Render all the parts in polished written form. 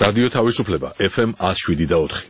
რადიო თავისუფლება FM 107.4.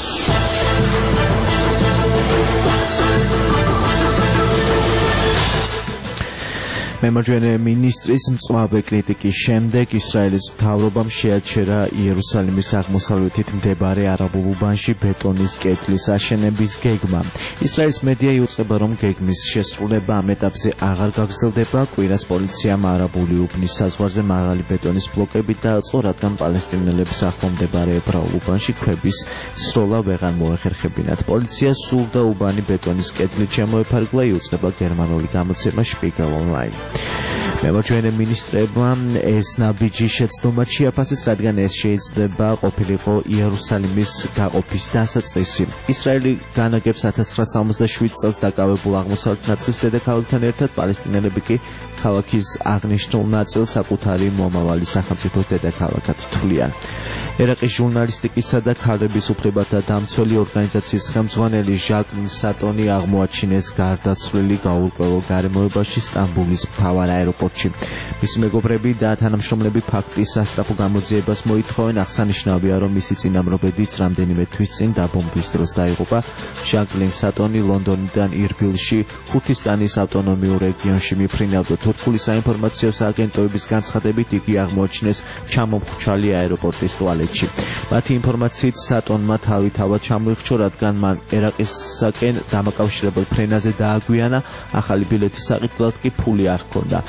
მემარჯვენე მინისტრის მწვავე კრიტიკის შემდეგ ისრაელის მთავრობამ შეაჩერა იერუსალიმის აღმოსავლეთით მდებარე არაბულ უბანში ბეტონის კეთლის აშენების გეგმა. ისრაელის მედია იუწყება, რომ გეგმის შესრულება ამ ეტაპზე აღარ გაგრძელდება. კვირას პოლიციამ არაბული უბნის საზღვარზე მაღალი ბეტონის ბლოკებით დააწყო, რადგან პალესტინელების ახლო მდებარე ებრაულ უბანში ქვების სროლა ვეღარ მოეხერხებინათ. პოლიცია სურდა უბანი ბეტონის კედლით შემოეფარგლა, იუწყება გერმანული გამოცემა Spiegel Online. მემარჯვენე მინისტრებმა ეს ნაბიჯი შეცდომად შეაფასეს, რადგან ეს შეიძლება ყოფილიყო იერუსალიმის გაყოფის დასაწყისი. ისრაელი განაგებს 1967 წელს დაკავებულ აღმოსავლეთ ნაწილს დედაქალაქთან ერთად, პალესტინელები კი ქალაქის აღნიშნულ ნაწილს საკუთარი მომავალი სახელმწიფოს დედაქალაქად თვლიან. ერაყის ჟურნალისტიკისა და ქალების უფლებათა დამცველი ორგანიზაციის ხელმძღვანელი ჟაკ სატონი აღმოაჩინეს გარდაცვლილი გაურკვეველ გარემოებაში სტამბოლის მთავარ აეროპორტში. მისი მეგობრები და თანამშრომლები ფაქტის სასწრაფო გამოძიებას მოითხოვენ. აღსანიშნავია, რომ მისი წინამორბედიც რამდენიმე თვის წინ დაბომბვის დროს დაიღუპა. ჟაკ სატონი ლონდონიდან ირბილში, ქურთისტანის ავტონომიურ რეგიონში მიფრინავდა. თურქული საინფორმაციო სააგენტოების განცხადებით, იგი აღმოაჩინეს ჩამომხრჩალი აეროპორტის ტუალეტში. მათი ინფორმაციით სატონმა თავი თავად ჩამოიხრჩო, რადგან მან ერაყისაკენ დამაკავშირებელ ფრენაზე დააგვიანა, ახალი ბილეთის საყიდლად კი ფული არ ჰქონდა.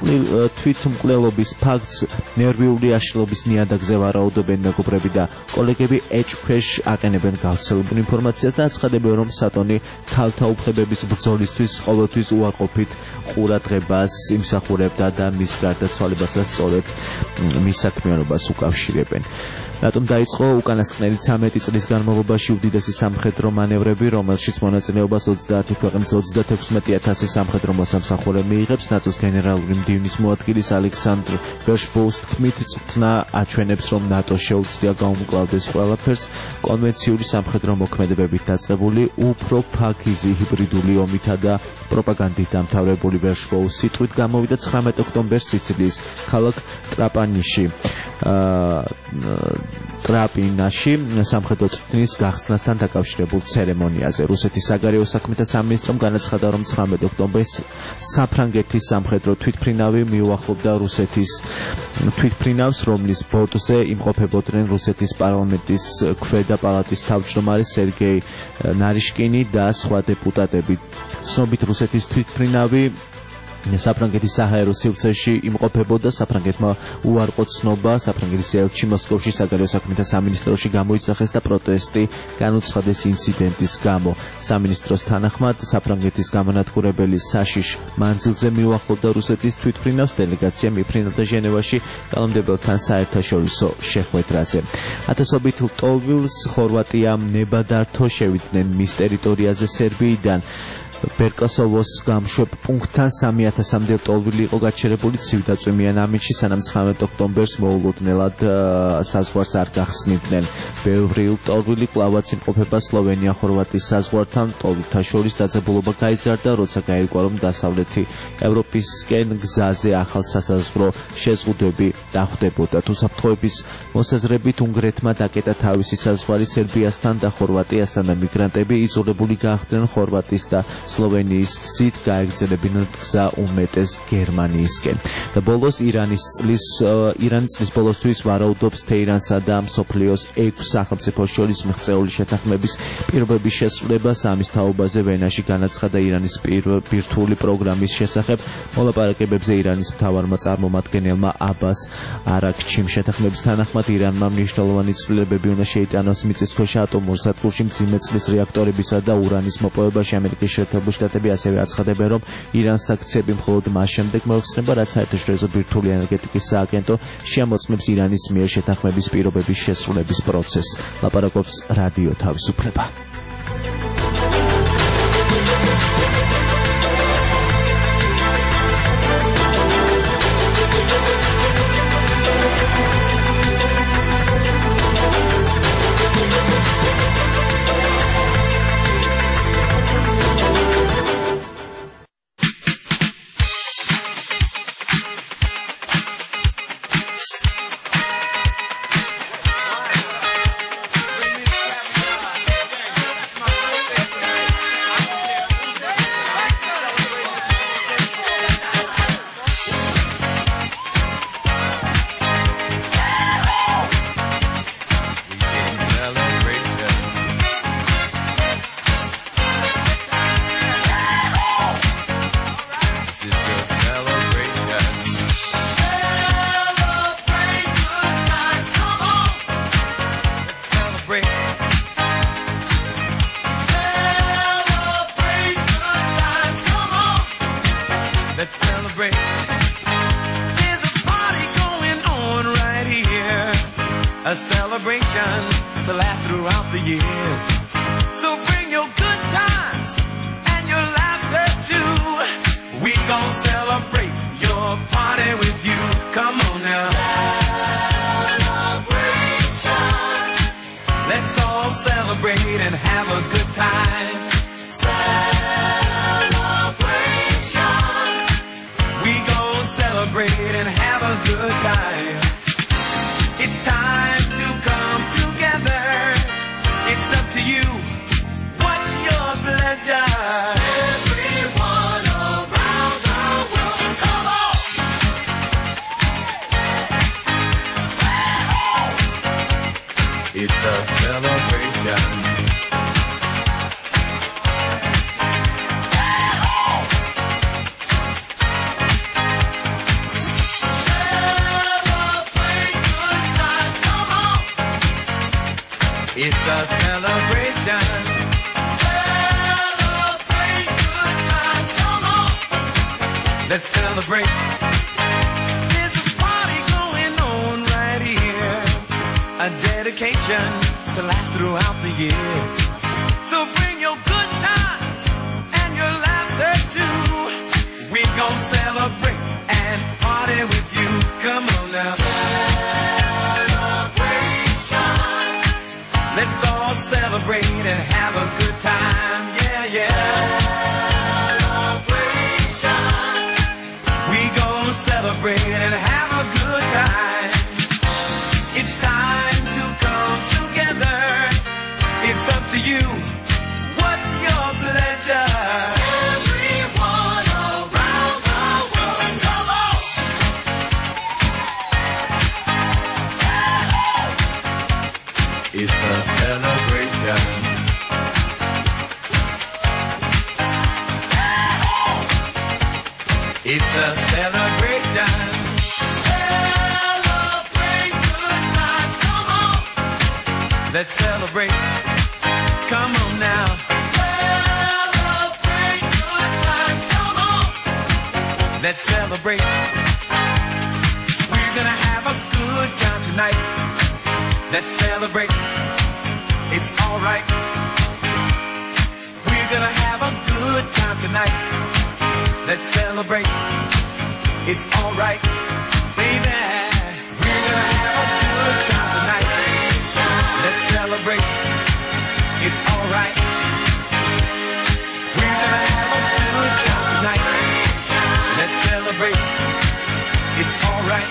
თვითმკვლელობის ფაქტს ნერვიული აშლობის ნიადაგზე ვარაუდობენ მეგობრები და კოლეგები ეჭქვეშ აყენებენ გავრცელებულ ინფორმაციას და აცხადებენ, რომ სატონი ქალთა უფლებების ბრძოლისთვის ყოველთვის უარყოფით ყურადღებას იმსახურებდა და მის გარდაცვალებასაც სწორედ მის საქმიანობას უკავშირებენ. რატომ დაიწყო უკანასკნელი 13 წლის განმავლობაში უდიდესი სამხედრო მანევრები, რომელშიც მონაწილეობას 30 ქვეყნის 36,000 სამხედრო მოსამსახურე მიიღებს. ნატოს გენერალური მდივნის მოადგილის ალექსანდრ ვერშბოუს თქმით, წვრთნა აჩვენებს, რომ ნატო შეუძლია გაუმკლავდეს ყველაფერს. კონვენციური სამხედრო მოქმედებებით დაწყებული უფრო ფაქიზი ჰიბრიდული ომითა და პროპაგანდით დამთავრებული ვერშბოუს სიტყვით გამოვიდა 19 ოქტომბერს სიცილიის ქალაქ ტრაპინაში სამხედრო წვრთნის გახსნასთან დაკავშირებულ ცერემონიაზე. რუსეთის საგარეო საქმეთა სამინისტრომ განაცხადა, რომ 19 ოქტომბერს საფრანგეთის სამხედრო თვითმფრინავი მიუახლოვდა რუსეთის თვითმფრინავს, რომლის ბორტზე იმყოფებოდნენ რუსეთის პარლამენტის ქვედა პალატის თავმჯდომარე სერგეი ნარიშკინი და სხვა დეპუტატები. ცნობით რუსეთის თვითმფრინავი საფრანგეთის საჰაერო სივრცეში იმყოფებოდა. საფრანგეთმა უარყო ცნობა საფრანგეთის ელჩი მოსკოვში საგარეო საქმეთა სამინისტროში გამოიძახეს და პროტესტი განუცხადეს ინციდენტის გამო. სამინისტროს თანახმად საფრანგეთის გამანადგურებელი საშიშ მანძილზე მიუახლოვდა რუსეთის თვითმფრინავს. დელეგაცია მიფრინავდა ჟენევაში კანონმდებელთან საერთაშორისო შეხვედრაზე. ათასობით ლტოლვილს ხორვატიამ ნებადართო შევიდნენ მის ტერიტორიაზე სერბიიდან. ბერკასოვოს გამშვებ პუნქტთან 3,000-მდე ლტოლვილი იყო გაჩერებული ცივდაწვიმიან ამინში, სანამ 19 ოქტომბერს მოულოდნელად საზღვარს არ გახსნიდნენ. ბევრი ლტოლვილი კვლავაც იმყოფება სლოვენია-ხორვატიის საზღვართან. ლტოლვილთა შორის დაძაბულობა გაიზარდა, როცა გაირკვა, რომ დასავლეთი ევროპისკენ გზაზე ახალ სასაზღვრო შეზღუდვები დახვდებოდა. უსაფრთხოების მოსაზრებით უნგრეთმა დაკეტა თავისი საზღვარი სერბიასთან და ხორვატიასთან და მიგრანტები იძულებული გახდნენ ხორვატიის და სლოვენიის გზით გაეგრძელებინათ გზა უმეტეს გერმანიისკენ. და ბოლოს ირანის წლის ბოლოსთვის ვარაუდობს თეირანსა და მსოფლიოს 6 სახელმწიფოს შორის მიღწეული შეთანხმების პირობების შესრულებას. ამის თაობაზე ვენაში განაცხადა ირანის ბირთვული პროგრამის შესახებ მოლაპარაკებებზე ირანის მთავარმა წარმომადგენელმა აბას არაქჩიმ. შეთანხმების თანახმად ირანმა მნიშვნელოვანი ცვლილებები უნდა შეიტანოს მიწისქვეშა ატომურ სადგურში მძიმე წყლის რეაქტორებისა და ურანის მოპოვებაში. ამერიკის შეერთებული შტატები ასევე აცხადებენ, რომ ირანს საქციები მხოლოდ მას შემდეგ მოეხსნება, რაც საერთაშორისო ბირთვული ენერგეტიკის სააგენტო შეამოწმებს ირანის მიერ შეთანხმების პირობების შესრულების პროცესს. ლაპარაკობს რადიო თავისუფლება. celebrate. There's a party going on right here, a celebration to last throughout the years. So bring your good times and your laughter too. We gon' celebrate your party with you. Come on now. Celebration. Let's all celebrate and have a good time. Celebration. We gon' celebrate and have a good time. It's time to come together. It's up to you. What's your pleasure? Everyone around the world, come on! It's a celebration. It's a celebration. Celebrate good times, come on. Let's celebrate. There's a party going on right here, a dedication to last throughout the years. So bring your good times and your laughter too. We gon' celebrate and party with you. Come on now. Let's all celebrate and have a good time, yeah, yeah. Celebration. We gon' celebrate and have a good time. It's time to come together. It's up to you. What's your pleasure? Everyone around the world, come on! It's a celebration. It's a celebration. Celebrate good times, come on. Let's celebrate. Come on now. Celebrate good times, come on. Let's celebrate. We're gonna have a good time tonight. Let's celebrate. It's alright. We're gonna have a good time tonight. Let's celebrate. It's alright, baby. We're gonna have a good time tonight. Let's celebrate. It's alright. We're gonna have a good time tonight. Let's celebrate. It's alright.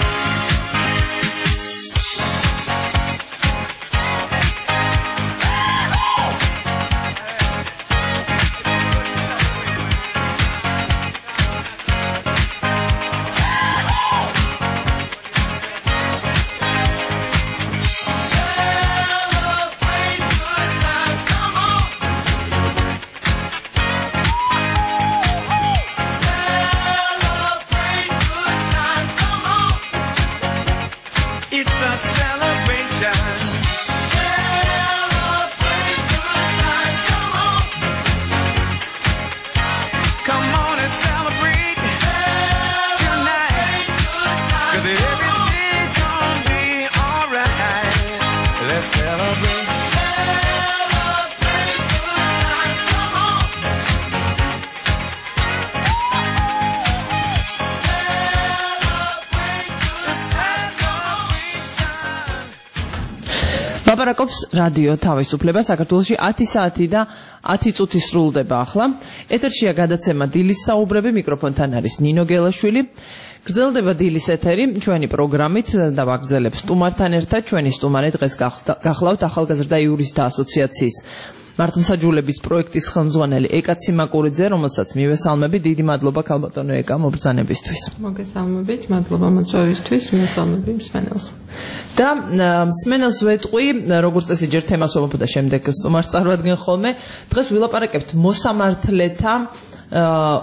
ლაპარაკობს რადიო თავისუფლება საქართველოში 10 საათი და 10 წუთი სრულდება ახლა. ეთერშია გადაცემა დილის საუბრები, მიკროფონთან არის ნინო გელაშვილი. გრძელდება დილის ეთერი ჩვენი პროგრამით და ვაგრძელებს სტუმართან ერთად. ჩვენი სტუმარი დღეს გახლავთ ახალგაზრდა იურისტთა ასოციაციის მართლმსაჯულების პროექტის ხელმძღვანელი ეკა ციმაკურიძე, რომელსაც მივესალმები. დიდი მადლობა ქალბატონო ეკა მობრძანებისთვის. მოგესალმებით, მადლობა მოწვევისთვის, მივესალმები მსმენელს. და მსმენელს ვეტყვი, როგორც წესი ჯერ თემას ვამბობ და შემდეგ სტუმარს წარმოადგენ ხოლმე. დღეს ვილაპარაკებთ მოსამართლეთა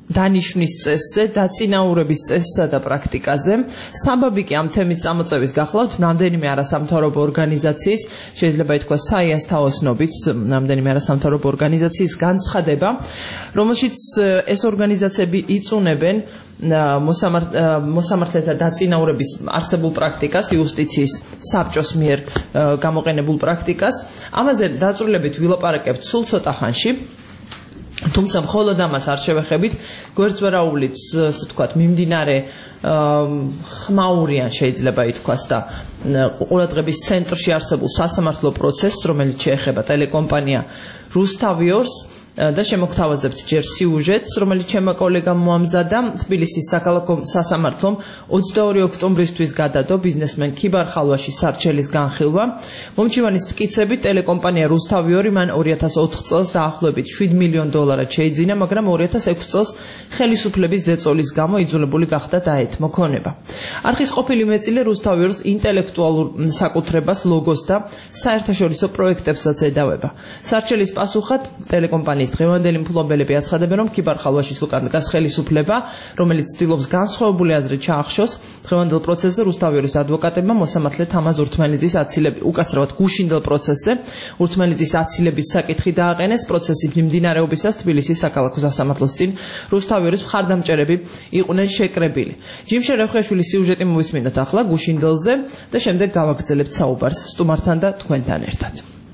დანიშვნის წესზე, დაწინაურების წესსა და პრაქტიკაზე. Საბაბი კი ამ თემის წამოწევის გახლავთ რამდენიმე არასამთავრობო ორგანიზაციის, შეიძლება ითქვას საიას თაოსნობით, რამდენიმე არასამთავრობო ორგანიზაციის განცხადება, რომელშიც ეს ორგანიზაციები იწუნებენ მოსამართლეთა დაწინაურების არსებულ პრაქტიკას, იუსტიციის საბჭოს მიერ გამოყენებულ პრაქტიკას. ამაზე დაწვრილებით ვილაპარაკებთ სულ ცოტა ხანში. თუმცა მხოლოდ ამას არ შევეხებით, გვერდსვერაულით, ასე ვთქვათ, მიმდინარე ხმაურიან შეიძლება ითქვას და ყურადღების ცენტრში არსებულ სასამართლო პროცესს, რომელიც შეეხება ტელეკომპანია რუსთავიორს და შემოგთავაზებთ ჯერ სიუჟეტს, რომელიც ჩემმა კოლეგამ მოამზადა. თბილისის საქალაქო სასამართლომ 22 ოქტომბრისთვის გადადო ბიზნესმენ ქიბარ ხალვაშის სარჩელის განხილვა. მომჩივანის მტკიცებით ტელეკომპანია რუსთავიორი მან 2004 წელს დაახლოებით $7 მილიონ შეიძინა, მაგრამ 2006 წელს ხელისუფლების ზეწოლის გამო იძულებული გახდა დაეთმო ქონება. არხის ყოფილი მეწილე რუსთავიორს ინტელექტუალურ საკუთრებას, ლოგოს და საერთაშორისო პროექტებსაც ედავება. სარჩელის პასუხად ტელეკომპანიის დღევანდელი მფლობელები აცხადებენ, რომ ქიბარ ხალვაშის უკან დგას ხელისუფლება, რომელიც ცდილობს განსხვავებული აზრით ჩაახშოს. დღევანდელ პროცესზე რუსთავიორის ადვოკატებმა მოსამართლე თამაზ ურთმელიძის აცილების, უკაცრავად გუშინდელ პროცესზე ურთმელიძის აცილების საკითხი დააყენეს. პროცესის მიმდინარეობისას თბილისის საქალაქო სასამართლოს წინ რუსთავიორის მხარდამჭერები იყვნენ შეკრებილი. ჯიმშე რეხეშვილის სიუჟეტი მოვისმინოთ ახლა გუშინდელზე და შემდეგ გავაგრძელებთ საუბარს სტუმართან და თქვენთან ერთად.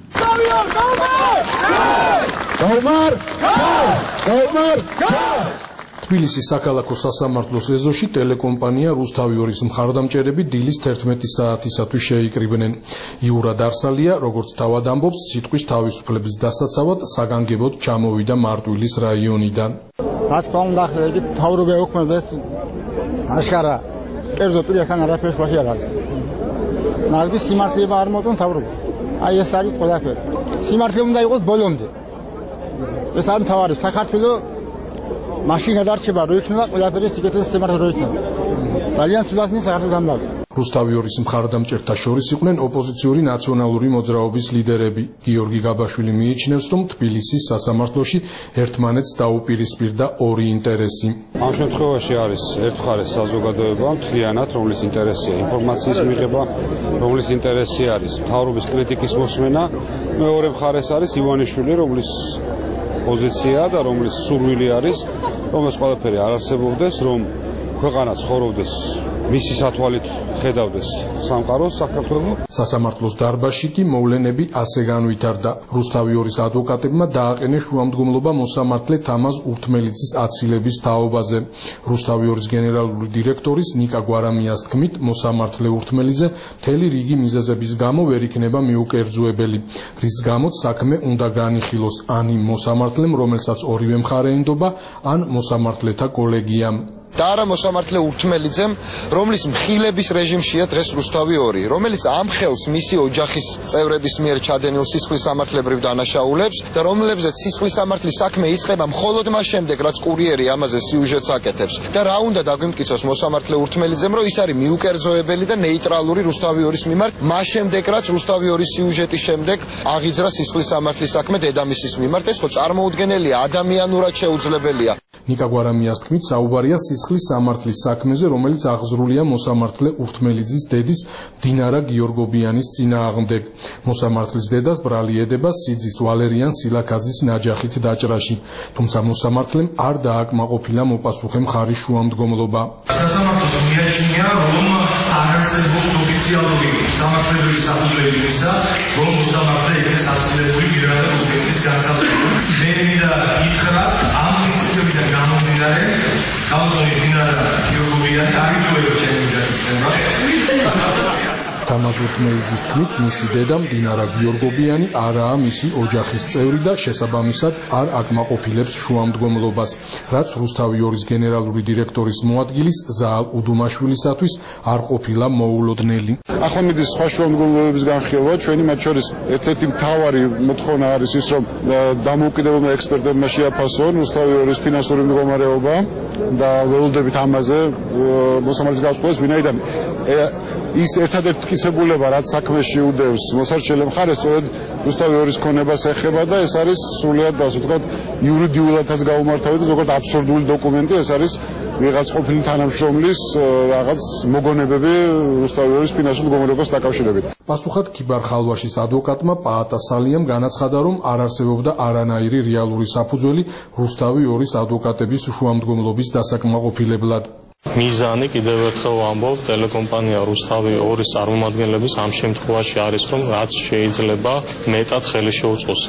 თბილისის საქალაქო სასამართლოს ეზოში ტელეკომპანია რუსთავიორის მხარდამჭერები დილის 11 საათისათვის შეიკრიბნენ. იურა დარსალია, როგორც თავად ამბობს, სიტყვის თავისუფლების დასაცავად საგანგებოდ ჩამოვიდა მარტვილის რაიონიდან. რაც თქმა უნდა, ხელი თავრობე ოქმდეს აშკარა კერძო პირებთან არაფერს ვაში არ არის. ნაგდი სიმართლეა არ მოწონ თავრობა. აი ეს არის ყველაფერი. სიმართლე უნდა იყოს ბოლომდე. ეს არის თავარი საქართველოს მაშინ გადარჩება რო იქნება ყველაფერი სიკეთეს სიმართლე რო იქნება. ძალიან სულაც მინდა საქართველოს დამბავი. რუსთავიორის მხარდამჭერთა შორის იყვნენ ოპოზიციური ნაციონალური მოძრაობის ლიდერები. გიორგი გაბაშვილი მიიჩნევს, რომ თბილისის სასამართლოში ერთმანეთს დაუპირისპირდა ორი ინტერესი. ამ შემთხვევაში არის ერთხარეს საზოგადოება მთლიანად, რომლის ინტერესია ინფორმაციის მიღება, რომლის ინტერესი არის მთავრობის კრიტიკის მოსმენა, მეორე მხარეს არის ივანიშვილი, რომლის პოზიცია და რომლის სურვილი არის, რომ ეს ყველაფერი არ არსებობდეს, რომ ქვეყანა ცხოვრობდეს მისი სათვალით ხედავდეს სამყაროს საქართველოს. სასამართლოს დარბაზში კი მოვლენები ასე განვითარდა. რუსთავიორის ადვოკატებმა დააყენეს შუამდგომლობა მოსამართლე თამაზ ურთმელიძის აცილების თაობაზე. რუსთავიორის გენერალური დირექტორის ნიკა გვარამიას თქმით, მოსამართლე ურთმელიძე მთელი რიგი მიზეზების გამო ვერ იქნება მიუკერძოებელი, რის გამოც საქმე უნდა განიხილოს ან იმ მოსამართლემ, რომელსაც ორივე მხარე ენდობა, ან მოსამართლეთა კოლეგიამ. და არა მოსამართლე ურთმელიძემ, რომლის მხილების რეჟიმშია დღეს რუსთავიორი, რომელიც ამხელს მისი ოჯახის წევრების მიერ ჩადენილ სისხლის სამართლებრივ დანაშაულებს და რომლებზეც სისხლის სამართლის საქმე იწყება მხოლოდ მას შემდეგ, რაც კურიერი ამაზე სიუჟეტს აკეთებს. და რა უნდა დაგვიმტკიცოს მოსამართლე ურთმელიძემ, რომ ის არის მიუკერძოებელი და ნეიტრალური რუსთავიორის მიმართ, მას შემდეგ, რაც რუსთავიორის სიუჟეტის შემდეგ აღიძრა სისხლის სამართლის საქმე დედამისის მიმართ, ეს ხო წარმოუდგენელია, ადამიანურად შეუძლებელია. ნიკა გვარამიას თქმით, საუბარია სისხლის სამართლის საქმეზე, რომელიც აღზრულია მოსამართლე ურთმელიძის დედის დინარა გიორგობიანის წინააღმდეგ. მოსამართლის დედას ბრალი ედება სიძის ვალერიან სილაქაძის ნაჯახით დაჭრაში, თუმცა მოსამართლემ არ დააკმაყოფილა მოპასუხე მხარის შუამდგომლობა. სასამართლოს მიაჩნია, რომ არ არსებობს ოფიციალური სამართლებრივი საფუძველი იმისა, რომ მოსამართლე იქნეს აცილებული პირადა კონსტიტუციის განსაზღვრებით. მე მინდა გითხრათ, ამ პრინციპებიდან გამომდინარე, ალბათ დინარა გიორგობიანი არ იტოვება ჩემი მიზეზება. თამაზ ურთმელიძის თქმით, მისი დედა დინარა გიორგობიანი არაა მისი ოჯახის წევრი და შესაბამისად არ აკმაყოფილებს შუამდგომლობას, რაც რუსთავიორის გენერალური დირექტორის მოადგილის ზაალ უდუმაშვილისათვის არ ყოფილა მოულოდნელი. ახლა მიდის სხვა შუამდგომლობების განხილვა, ჩვენი მათ შორის ერთ-ერთი მთავარი მოთხოვნა არის ის, რომ დამოუკიდებელმა ექსპერტებმა შეაფასონ რუსთავიორის ფინანსური მდგომარეობა და ველოდებით ამაზე მოსამართლის გასწვევას, ვინაიდან ის ერთადერთი მტკიცებულება, რაც საქმეში უდევს მოსარჩენელ მხარეს, სწორედ რუსთავი ორის ქონებას ეხება და ეს არის სრულიად ასე ვთქვათ იურიდიულადაც გაუმართავი და ზოგადად აბსურდული დოკუმენტი, ეს არის ვიღაც ყოფილი თანამშრომლის რაღაც მოგონებები რუსთავი ორის ფინანსურ მდგომარეობას დაკავშირებით. პასუხად ქიბარ ხალვაშის ადვოკატმა პაატა სალიამ განაცხადა, რომ არ არსებობდა არანაირი რეალური საფუძველი რუსთავი ორის ადვოკატების შუამდგომლობის დასაკმაყოფილებლად. მიზანი კიდევ ერთხელ ვამბობ, ტელეკომპანია რუსთავი ორის წარმომადგენლების ამ შემთხვევაში არის, რომ რაც შეიძლება მეტად ხელი შეუწყოს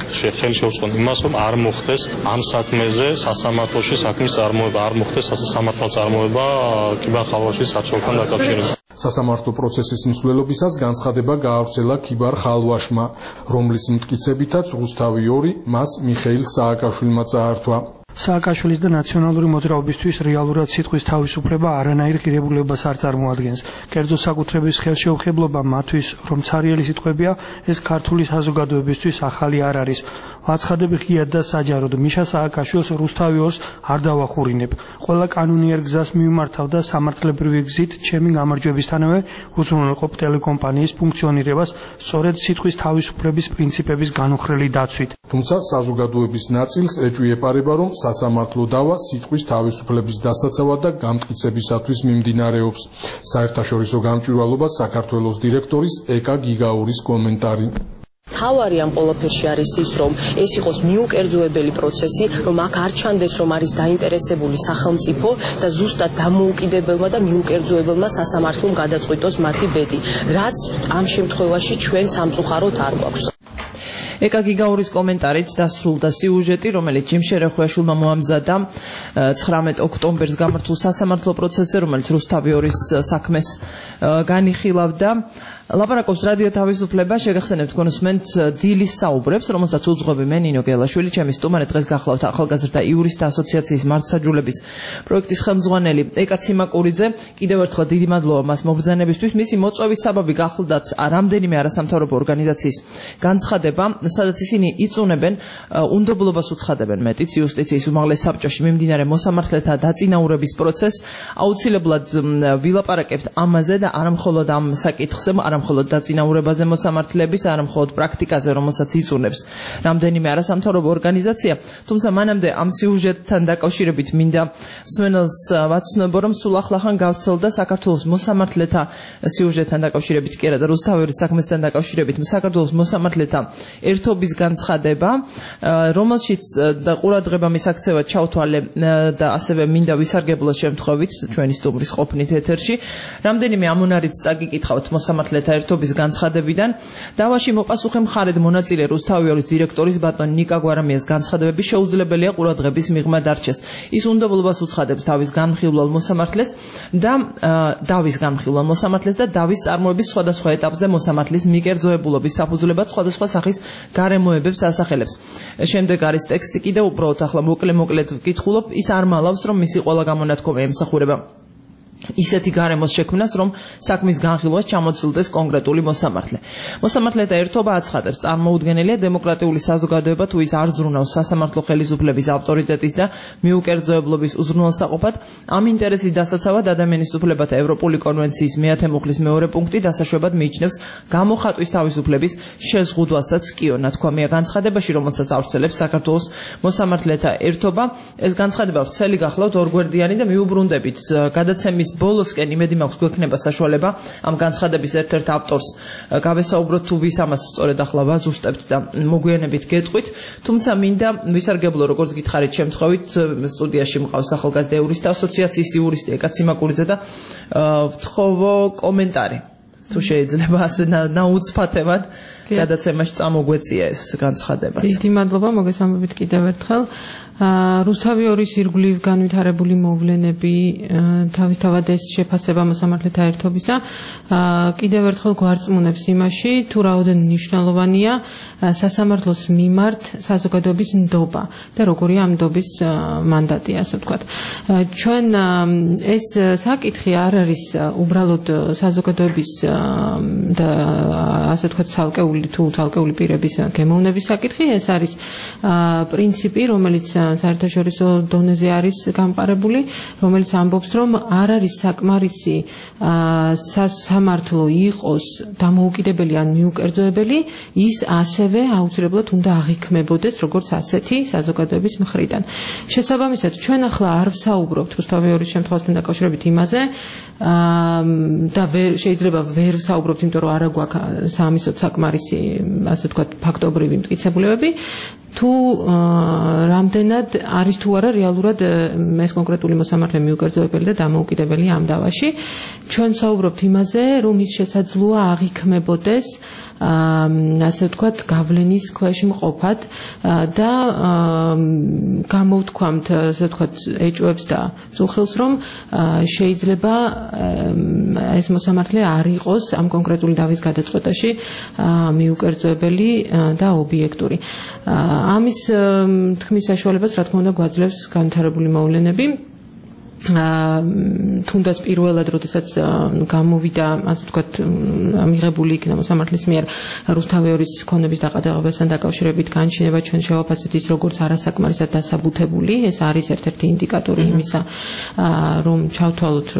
იმას, რომ არ მოხდეს ამ საქმეზე სასამართლოში საქმის წარმოება, არ მოხდეს სასამართლო წარმოება ქიბარ ხალვაშის საფუძველთან დაკავშირებით. სასამართლო პროცესის მსვლელობისას განცხადება გაავრცელა ქიბარ ხალვაშმა, რომლის მტკიცებითაც რუსთავი 2 მას მიხეილ სააკაშვილმა წაართვა. სააკაშვილის და ნაციონალური მოძრაობისთვის რეალურად სიტყვის თავისუფლება არანაირ ღირებულებას არ წარმოადგენს. კერძო საკუთრების ხელშეუხებლობა მათთვის, რომ ცარიელი სიტყვებია, ეს ქართული საზოგადოებისთვის ახალი არ არის. ვაცხადებ ღიად და საჯაროდ, მიშა სააკაშვილს რუსთავი 2-ს არ დავახურინებ. ყველა კანონიერ გზას მივმართავ და სამართლებრივი გზით ჩემი გამარჯვებისთანავე უზრუნველყოფ ტელეკომპანიის ფუნქციონირებას სწორედ სიტყვის თავისუფლების პრინციპების განუხრელი დაცვით. თუმცა საზოგადოების ნაწილს ეჭვი ეპარება, რომ სასამართლო დავა სიტყვის თავისუფლების დასაცავად და გამტკიცებისათვის მიმდინარეობს. საერთაშორისო გამჭვირვალობას საქართველოს დირექტორის ეკა გიგაურის კომენტარი. თავარი ამ ყველაფერში არის ის, რომ ეს იყოს მიუკერძოებელი პროცესი, რომ აქ არ ჩანდეს, რომ არის დაინტერესებული სახელმწიფო და ზუსტად დამოუკიდებელმა და მიუკერძოებელმა სასამართლომ გადაწყვიტოს მათი ბედი, რაც ამ შემთხვევაში ჩვენ სამწუხაროდ არ გვაქვს. ეკა გიგაურის კომენტარით დასრულდა სიუჟეტი, რომელიც ჯიმ შერეხვეშვილმა მოამზადა 19 ოქტომბერს გამართულ სასამართლო პროცესზე, რომელიც რუსთავი 2-ის საქმეს განიხილავდა. ლაპარაკობს რადიო თავისუფლება, შეგახსენებთ თქვენ უსმენთ დილის საუბრებს, რომელსაც უძღვები მე ნინო გელაშვილი, ჩემი სტუმარი დღეს გახლავთ ახალგაზრდა იურისტთა ასოციაციის მართლმსაჯულების პროექტის ხელმძღვანელი ეკა ციმაკურიძე. კიდევ ერთხელ დიდი მადლობა მას მობრძანებისთვის. მისი მოწვევის საბაბი გახლდათ რამდენიმე არასამთავრობო ორგანიზაციის განცხადება, სადაც ისინი იწუნებენ უნდობლობას უცხადებენ მეტიც იუსტიციის უმაღლეს საბჭოში მიმდინარე მოსამართლეთა დაწინაურების პროცესს. აუცილებლად ვილაპარაკებთ ამაზე და არამხოლოდ ამ საკითხზე, არამხოლოდ დაწინაურებაზე მოსამართლეების, არამხოლოდ პრაქტიკაზე, რომელსაც იწუნებს რამდენიმე არასამთავრობო ორგანიზაცია. თუმცა მანამდე ამ სიუჟეტთან დაკავშირებით მინდა მსმენელს ვაცნობო, რომ სულ ახლახან გავრცელდა საქართველოს მოსამართლეთა სიუჟეტთან დაკავშირებით კი არა და რუსთავი 2-ის საქმესთან დაკავშირებით საქართველოს მოსამართლეთა ერთობის განცხადება, რომელშიც ყურადღება მისაქცევად ჩავთვალე და ასევე მინდა ვისარგებლოს შემთხვევით ჩვენი სტუმრის ყოფნით ეთერში. რამდენიმე ამონარიც წაგიკითხავთ მოსამართლეთა ერთობის განცხადებიდან. დავაში მოპასუხე მხარედ მონაწილე რუსთავი 2-ის დირექტორის ბატონ ნიკა გვარამიას განცხადებები შეუძლებელია ყურადღების მიღმა დარჩეს. ის უნდობლობას უცხადებს დავის განხილვალ მოსამართლეს და დავის წარმოების სხვადასხვა ეტაპზე მოსამართლის მიკერძოებულობის საფუძვლებად სხვადასხვა სახის გარემოებებს ასახელებს. შემდეგ არის ტექსტი კიდევ უბრალოდ ახლა მოკლედ ვკითხულობ, ის არ მალავს, რომ მისი ყველა გამონათქვამი ემსახურება ისეთი გარემოს შექმნას, რომ საქმის განხილვას ჩამოცილდეს კონკრეტული მოსამართლე. მოსამართლეთა ერთობა აცხადებს, წარმოუდგენელია დემოკრატიული საზოგადოება თუ ის არ ზრუნავს სასამართლო ხელისუფლების ავტორიტეტის და მიუკერძოებლობის უზრუნველსაყოფად, ამ ინტერესის დასაცავად ადამიანის უფლებათა ევროპული კონვენციის 10 მუხლის 2 პუნქტი დასაშვებად მიიჩნევს გამოხატვის თავისუფლების შეზღუდვასაც კიო. ნათქვამია განცხადებაში, რომელსაც ავრცელებს საქართველოს მოსამართლეთა ერთობა. ეს განცხადება ვრცელი გახლავთ ორგვერდიანი და მიუბრუნდებით გადაცემის ბოლოსკენ იმედი მაქვს გვექნება საშუალება ამ განცხადების ერთ-ერთ ავტორს გავესაუბროთ, თუ ვის ამას სწორედ ახლა ვაზუსტებთ და მოგვიანებით გეტყვით. თუმცა მინდა ვისარგებლო, როგორც გითხარით შემთხვევით, სტუდიაში მყავს ახალგაზრდა იურისტთა ასოციაციის იურისტი ეკა ციმაკურიძე და ვთხოვო კომენტარი. თუ შეიძლება ასე ნაუცფათებად გადაცემაში წამოგვეწია ეს განცხადება. დიდი მადლობა, მოგესალმებით კიდევ ერთხელ. რუსთავი 2-ის ირგვლივ განვითარებული მოვლენები, თავისთავად ეს შეფასება მოსამართლეთა ერთობისა, კიდევ ერთხელ გვარწმუნებს იმაში, თუ რაოდენ მნიშვნელოვანია სასამართლოს მიმართ საზოგადოების ნდობა და როგორია ამ ნდობის მანდატი, ასე ვთქვათ. ჩვენ ეს საკითხი არ არის უბრალოდ საზოგადოების და ასე ვთქვათ ცალკეული პირების გემოვნების საკითხი, ეს არის პრინციპი, რომელიც საერთაშორისო დონეზე არის გამყარებული, რომელიც ამბობს, რომ არ არის საკმარისი სასამართლო იყოს დამოუკიდებელი ან მიუკერძოებელი, ის ასევე აუცილებლად უნდა აღიქმებოდეს როგორც ასეთი საზოგადოების მხრიდან. შესაბამისად, ჩვენ ახლა არ ვსაუბრობთ რუსთავიორის შემთხვევასთან დაკავშირებით იმაზე, და შეიძლება ვერ ვსაუბრობთ, იმიტომ რომ არ გვაქვს საამისოდ საკმარისი, ასე ვთქვათ, ფაქტობრივი მტკიცებულებები, თუ რამდენად არის თუ არა რეალურად ეს კონკრეტული მოსამართლე მიუკერძოებელი და დამოუკიდებელი ამ დავაში. ჩვენ ვსაუბრობთ იმაზე, რომ ის შესაძლოა აღიქმებოდეს ასე ვთქვათ, გავლენის ქვეშ მყოფად და გამოვთქვამთ, ასე ვთქვათ, ეჭვებს და მსუხილს, რომ შეიძლება ეს მოსამართლე არ იყოს ამ კონკრეტული დავის გადაწყვეტაში მიუკერძოებელი და ობიექტური. ამის თქმის საშუალებას, რა თქმა უნდა, გვაძლევს განვითარებული მოვლენები. თუნდაც პირველად, როდესაც გამოვიდა, ასე ვთქვათ, მიღებული იქნა მოსამართლის მიერ რუსთავიორის ქონების დაყადაღებასთან დაკავშირებით განჩინება, ჩვენ შევაფასეთ ის როგორც არასაკმარისად დასაბუთებული. ეს არის ერთ-ერთი ინდიკატორი იმისა, რომ ჩავთვალოთ,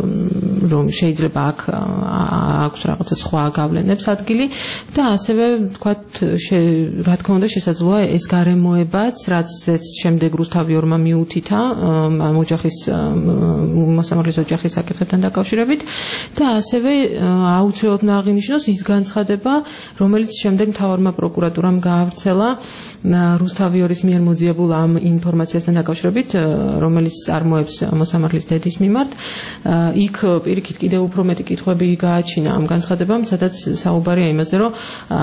რომ შეიძლება აქ აქვს რაღაცა სხვა გავლენებს ადგილი და ასევე ვთქვათ, რა თქმა უნდა, შესაძლოა ეს გარემოებაც, რაც შემდეგ რუსთავიორმა მიუთითა ოჯახის მოსამართლის ოჯახის საკითხებთან დაკავშირებით და ასევე აუცილებლად უნდა აღინიშნოს ის განცხადება, რომელიც შემდეგ მთავარმა პროკურატურამ გაავრცელა რუსთავიორის მიერ მოძიებულ ამ ინფორმაციასთან დაკავშირებით, რომელიც წარმოებს მოსამართლის დედის მიმართ. იქ პირიქით კიდევ უფრო მეტი კითხვები გააჩინა ამ განცხადებამ, სადაც საუბარია იმაზე, რომ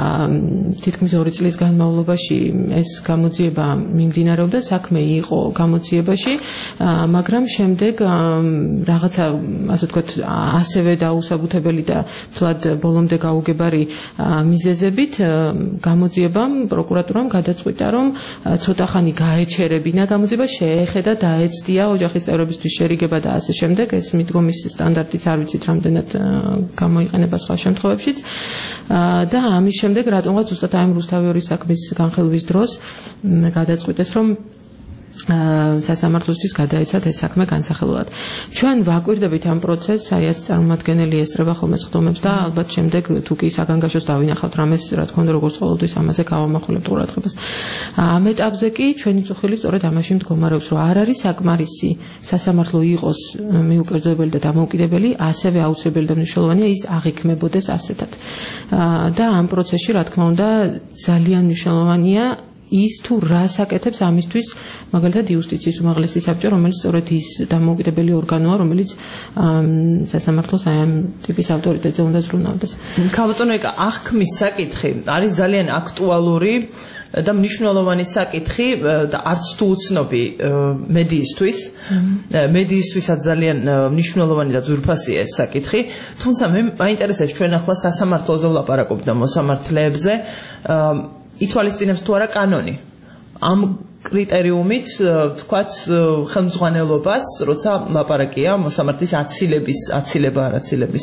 თითქმის 2 წლის განმავლობაში ეს გამოძიება მიმდინარეობდა, საქმე იყო გამოძიებაში, მაგრამ შემდეგ რაღაცა, ასე ვთქვათ, ასევე დაუსაბუთებელი და თლად ბოლომდე გაუგებარი მიზეზებით გამოძიებამ პროკურატურამ გადაწყვიტა, რომ ცოტა ხანი გაეჩერებინა გამოძიება, შეეხედა, დაეცდია ოჯახის წევრებისთვის შერიგება და ასე შემდეგ. ეს მიდგომის სტანდარტიც არ ვიცით რამდენად გამოიყენება სხვა შემთხვევებშიც. და ამის შემდეგ რატომღაც ზუსტად აი რუსთავიორის საქმის განხილვის დროს გადაწყვიტეს, რომ სასამართლოსთვის გადაეცათ ეს საქმე განსახილველად. ჩვენ ვაკვირდებით ამ პროცესს, აი ეს წარმომადგენელი ესწრება ხოლმე სხდომებს და ალბათ შემდეგ თუ კი საგანგაშოს დავინახავთ რამეს, რა თქმა უნდა, როგორც ყოველთვის ამაზე გავამახვილებთ ყურადღებას. ამ ეტაპზე კი ჩვენი წუხილი სწორედ ამაში მდგომარეობს, რომ არ არის საკმარისი სასამართლო იყოს მიუკერძოებელი და დამოუკიდებელი, ასევე აუცილებელი და მნიშვნელოვანია ის აღიქმებოდეს ასეთად. და ამ პროცესში, რა თქმა უნდა, ძალიან მნიშვნელოვანია ის თუ რას აკეთებს ამისთვის, მაგალითად იუსტიციის უმაღლესი საბჭო, რომელიც სწორედ ის დამოუკიდებელი ორგანოა, რომელიც სასამართლოს აი ამ ტიპის ავტორიტეტზე უნდა ზრუნავდეს. ქალბატონო, აღქმის საკითხი არის ძალიან აქტუალური და მნიშვნელოვანი საკითხი და არც თუ უცნობი მედიისთვის. მედიისთვისაც ძალიან მნიშვნელოვანი და ძვირფასია ეს საკითხი. თუმცა მე მაინტერესებს ჩვენ ახლა სასამართლოზე ვლაპარაკობთ და მოსამართლეებზე, ითვალისწინებს თუ არა კანონი. ამ კრიტერიუმით, თქვათ, ხელმძღვანელობას, როცა ლაპარაკია მოსამართლის აცილების.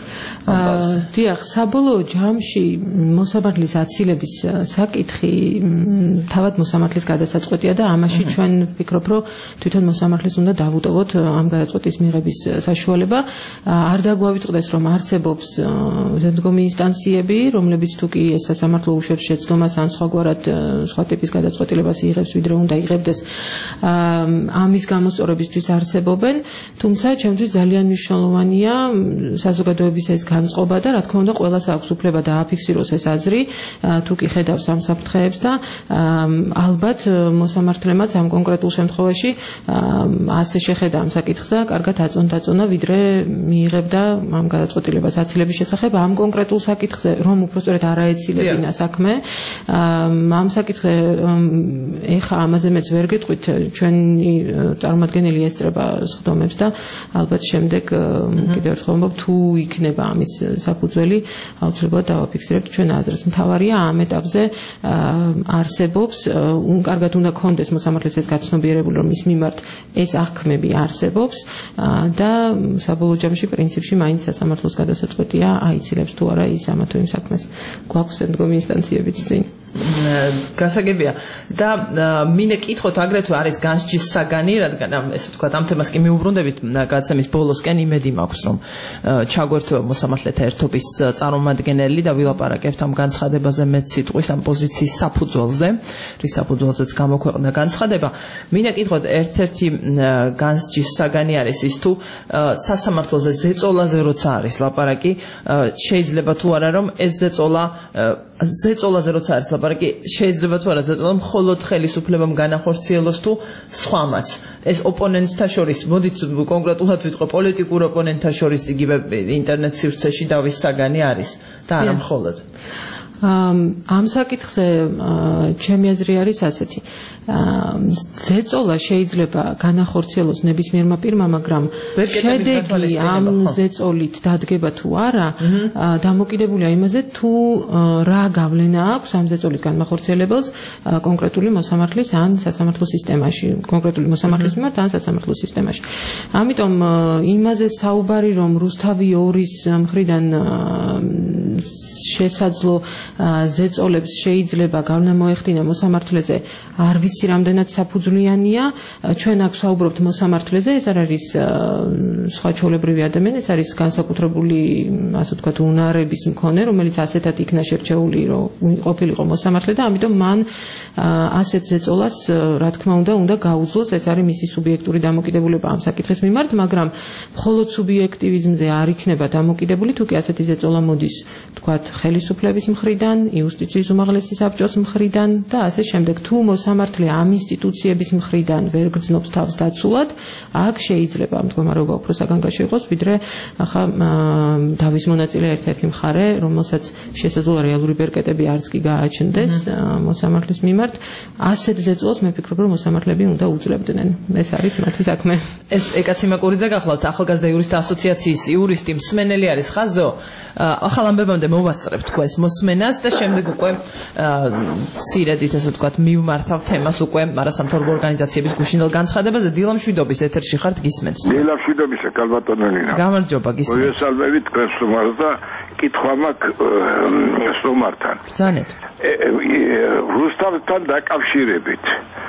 დიახ, საბოლოო ჯამში მოსამართლის აცილების საკითხი თავად მოსამართლის გადასაწყვეტია და ამაში ჩვენ ვფიქრობ, რომ თვითონ მოსამართლის უნდა დავუტოვოთ ამ გადაწყვეტის მიღების საშუალება. არ დაგვავიწყდეს, რომ არსებობს ზემდგომი ინსტანციები, რომლებიც თუ კი ეს სასამართლო უშვებს შეცდომას ან სხვაგვარად სხვა ტიპის გადაწყვეტილებას იღებს, ვიდრე უნდა იღებდეს, ამის გამოსწორებისთვის არსებობენ, თუმცა ჩემთვის ძალიან მნიშვნელოვანია საზოგადოების ეს განწყობა და რა თქმა უნდა ყველას აქვს უფლება დააფიქსიროს ეს აზრი, თუ კი ხედავს ამ საფრთხეებს და ალბათ მოსამართლემაც ამ კონკრეტულ შემთხვევაში ასე შეხედა ამ საკითხს და კარგად აწონდა, ვიდრე მიიღებდა ამ გადაწყვეტილებას აცილების შესახებ ამ კონკრეტულ საკითხზე, რომ უბრალოდ არ აეცილებინა საქმე. ამ საკითხზე ეხა ამაზე მეც ვერ გეტყვით, ჩვენი წარმომადგენელი ესწრება სხდომებს და ალბათ შემდეგ კიდევ ერთხელ ვამბობ, თუ იქნება ამის საფუძველი, აუცილებლად დავაფიქსირებთ ჩვენ აზრს. მთავარია ამ ეტაპზე არსებობს, კარგად უნდა გქონდეს მოსამართლის ეს გაცნობიერებული, რომ ის მიმართ ეს აღქმები არსებობს და საბოლოო ჯამში პრინციპში მაინც სასამართლოს გადასაწყვეტია აიცილებს თუ არა ის ამა თუ იმ საქმეს. გვაქვს შემდგომი ინსტანციებიც წინ. გასაგებია და მინე კითხოთ აგრეთვე არის განსჯის საგანი, რადგან ესე ვთქვათ ამ თემას კი მიუბრუნდებით გადაცემის ბოლოსკენ იმედი მაქვს რომ ჩაგვერთვება მოსამართლეთა ერთობის წარმომადგენელი და ვილაპარაკებთ ამ განცხადებაზე მეც სიტყვის ამ პოზიციის საფუძველზე, რის საფუძველზეც გამოქვეყნდა განცხადება. მინე კითხოთ ერთ-ერთი განსჯის საგანი არის ის თუ სასამართლოზე ზეწოლაზე როცა არის ლაპარაკი შეიძლება თუ არა რომ ეს ზეწოლაზე როცა არის ლაპარაკი შეიძლება თუ არა ზეწოლა მხოლოდ ხელისუფლებამ განახორციელოს თუ სხვამაც ეს ოპონენტთა შორის მოდით კონკრეტულად ვიტყვი პოლიტიკურ ოპონენტთა შორის იგივე ინტერნეტ სივრცეში დავის საგანი არის და არა მხოლოდ ამ საკითხზე ჩემი აზრი არის ასეთი ზეწოლა შეიძლება განახორციელოს ნებისმიერმა პირმა, მაგრამ შედეგი ამ ზეწოლით დადგება თუ არა, დამოკიდებულია იმაზე, თუ რა გავლენა აქვს ამ ზეწოლის განახორციელებელს კონკრეტული მოსამართლის ან სასამართლო სისტემაში, კონკრეტული მოსამართლის მიმართ ან სასამართლო სისტემაში. ამიტომ იმაზე საუბარი, რომ რუსთავი 2-ის მხრიდან შესაძლო ზეწოლებს შეიძლება გავლენა მოეხდინა მოსამართლეზე, არ ვიცი რამდენად საფუძვლიანია, ჩვენ აქ ვსაუბრობთ მოსამართლეზე, ეს არ არის სხვა ჩვეულებრივი ადამიანი, ეს არის განსაკუთრებული, ასე ვთქვათ, უნარების მქონე, რომელიც ასეთად იქნა შერჩეული, რომ ყოფილიყო მოსამართლე და ამიტომ მან ასეთ ზეწოლას, რა თქმა უნდა გაუძლოს, ეს არის მისი სუბიექტური დამოკიდებულება ამ საკითხის მიმართ, მაგრამ მხოლოდ სუბიექტივიზმზე არ იქნება დამოკიდებული, თუ კი ასეთი ზეწოლა მოდის, ვთქვათ, ხელისუფლების მხრიდან, იუსტიციის უმაღლესი საბჭოს მხრიდან და ასე შემდეგ. თუ მოსამართლე ამ ინსტიტუციების მხრიდან ვერ გრძნობს თავს დაცულად, აქ შეიძლება მდგომარეობა უფრო საგანგაშო იყოს, ვიდრე ახლა დავის მონაწილე ერთ-ერთი მხარე, რომელსაც შესაძლოა რეალური ბერკეტები არც კი გააჩნდეს მოსამართლის მიმართ, ასეთ ზეწოლას მე ვფიქრობ, რომ მოსამართლეები უნდა უძლებდნენ. ეს არის მათი საქმე. ეს ეკაცი მაკურიძე გახლავთ, ახალგაზრდა იურისტთა ასოციაციის იურისტი, მსმენელი არის ხაზო. ახალ ამბებამდე მოვასწრებთ თქვენს მოსმენას და შემდეგ უკვე სირედით ესე ვთქვათ მივმართავ თემას უკვე არასამთავრობო ორგანიზაციების გუშინდელ განცხადებაზე. დილა მშვიდობის ეთერში ხართ, გისმენთ. დილა მშვიდობისა, კალბატონო ნინა. გამარჯობა, გისმენთ. მოგესალმებით თქვენს სტუმარს და კითხვა მაქვს სტუმართან. ბრძანეთ. რუსთავთან დაკავშირებით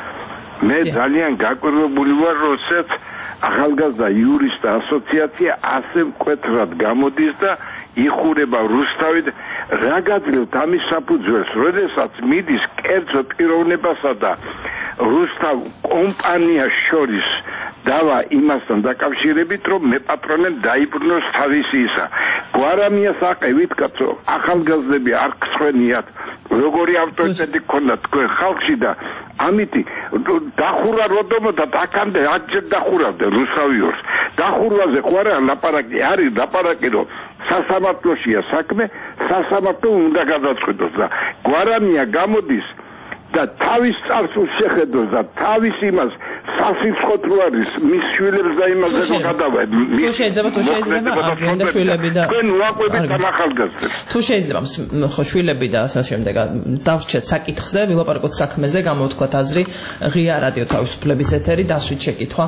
მე ძალიან გაკვირვებული ვარ, როდესაც ახალგაზრდა იურისტთა ასოციაცია ასე მკვეთრად გამოდის და იხურება რუსთავით, რა გაძლევთ ამის საფუძველს, როდესაც მიდის კერძო პიროვნებასა და რუსთავ კომპანიას შორის დავა იმასთან დაკავშირებით, რომ მეპატრონემ დაიბრუნოს თავისი ისა. გვარამიას აყევით, კაცო, ახალგაზრდები არ გსვენიათ, როგორი ავტორიტეტი გქონდათ თქვენ ხალხში და ამიტი დახურა როდომოდა აქამდე აჯერ დახურავდა რუსთავიორს. დახურვაზე ხო არა ლაპარაკი, არის ლაპარაკი, რომ სასამართლოშია საქმე, სასამართლო უნდა გადაწყვეტოს და გვარამია გამოდის და თავის წარსულს შეხედოს და თავის იმას სასიცხოთ რო არის მის შვილებს და იმაზე რო გადავედ. თუ შეიძლება აგრენდა შვილები და თქვენ უაყვებით ამ ახალგაზრდებს. თუ შეიძლება ხო შვილები და ასე შემდეგ დავრჩეთ საკითხზე, ვილაპარაკოთ საქმეზე, გამოვთქვათ აზრი, ღია რადიო თავისუფლების ეთერი, დასვით შეკითხვა,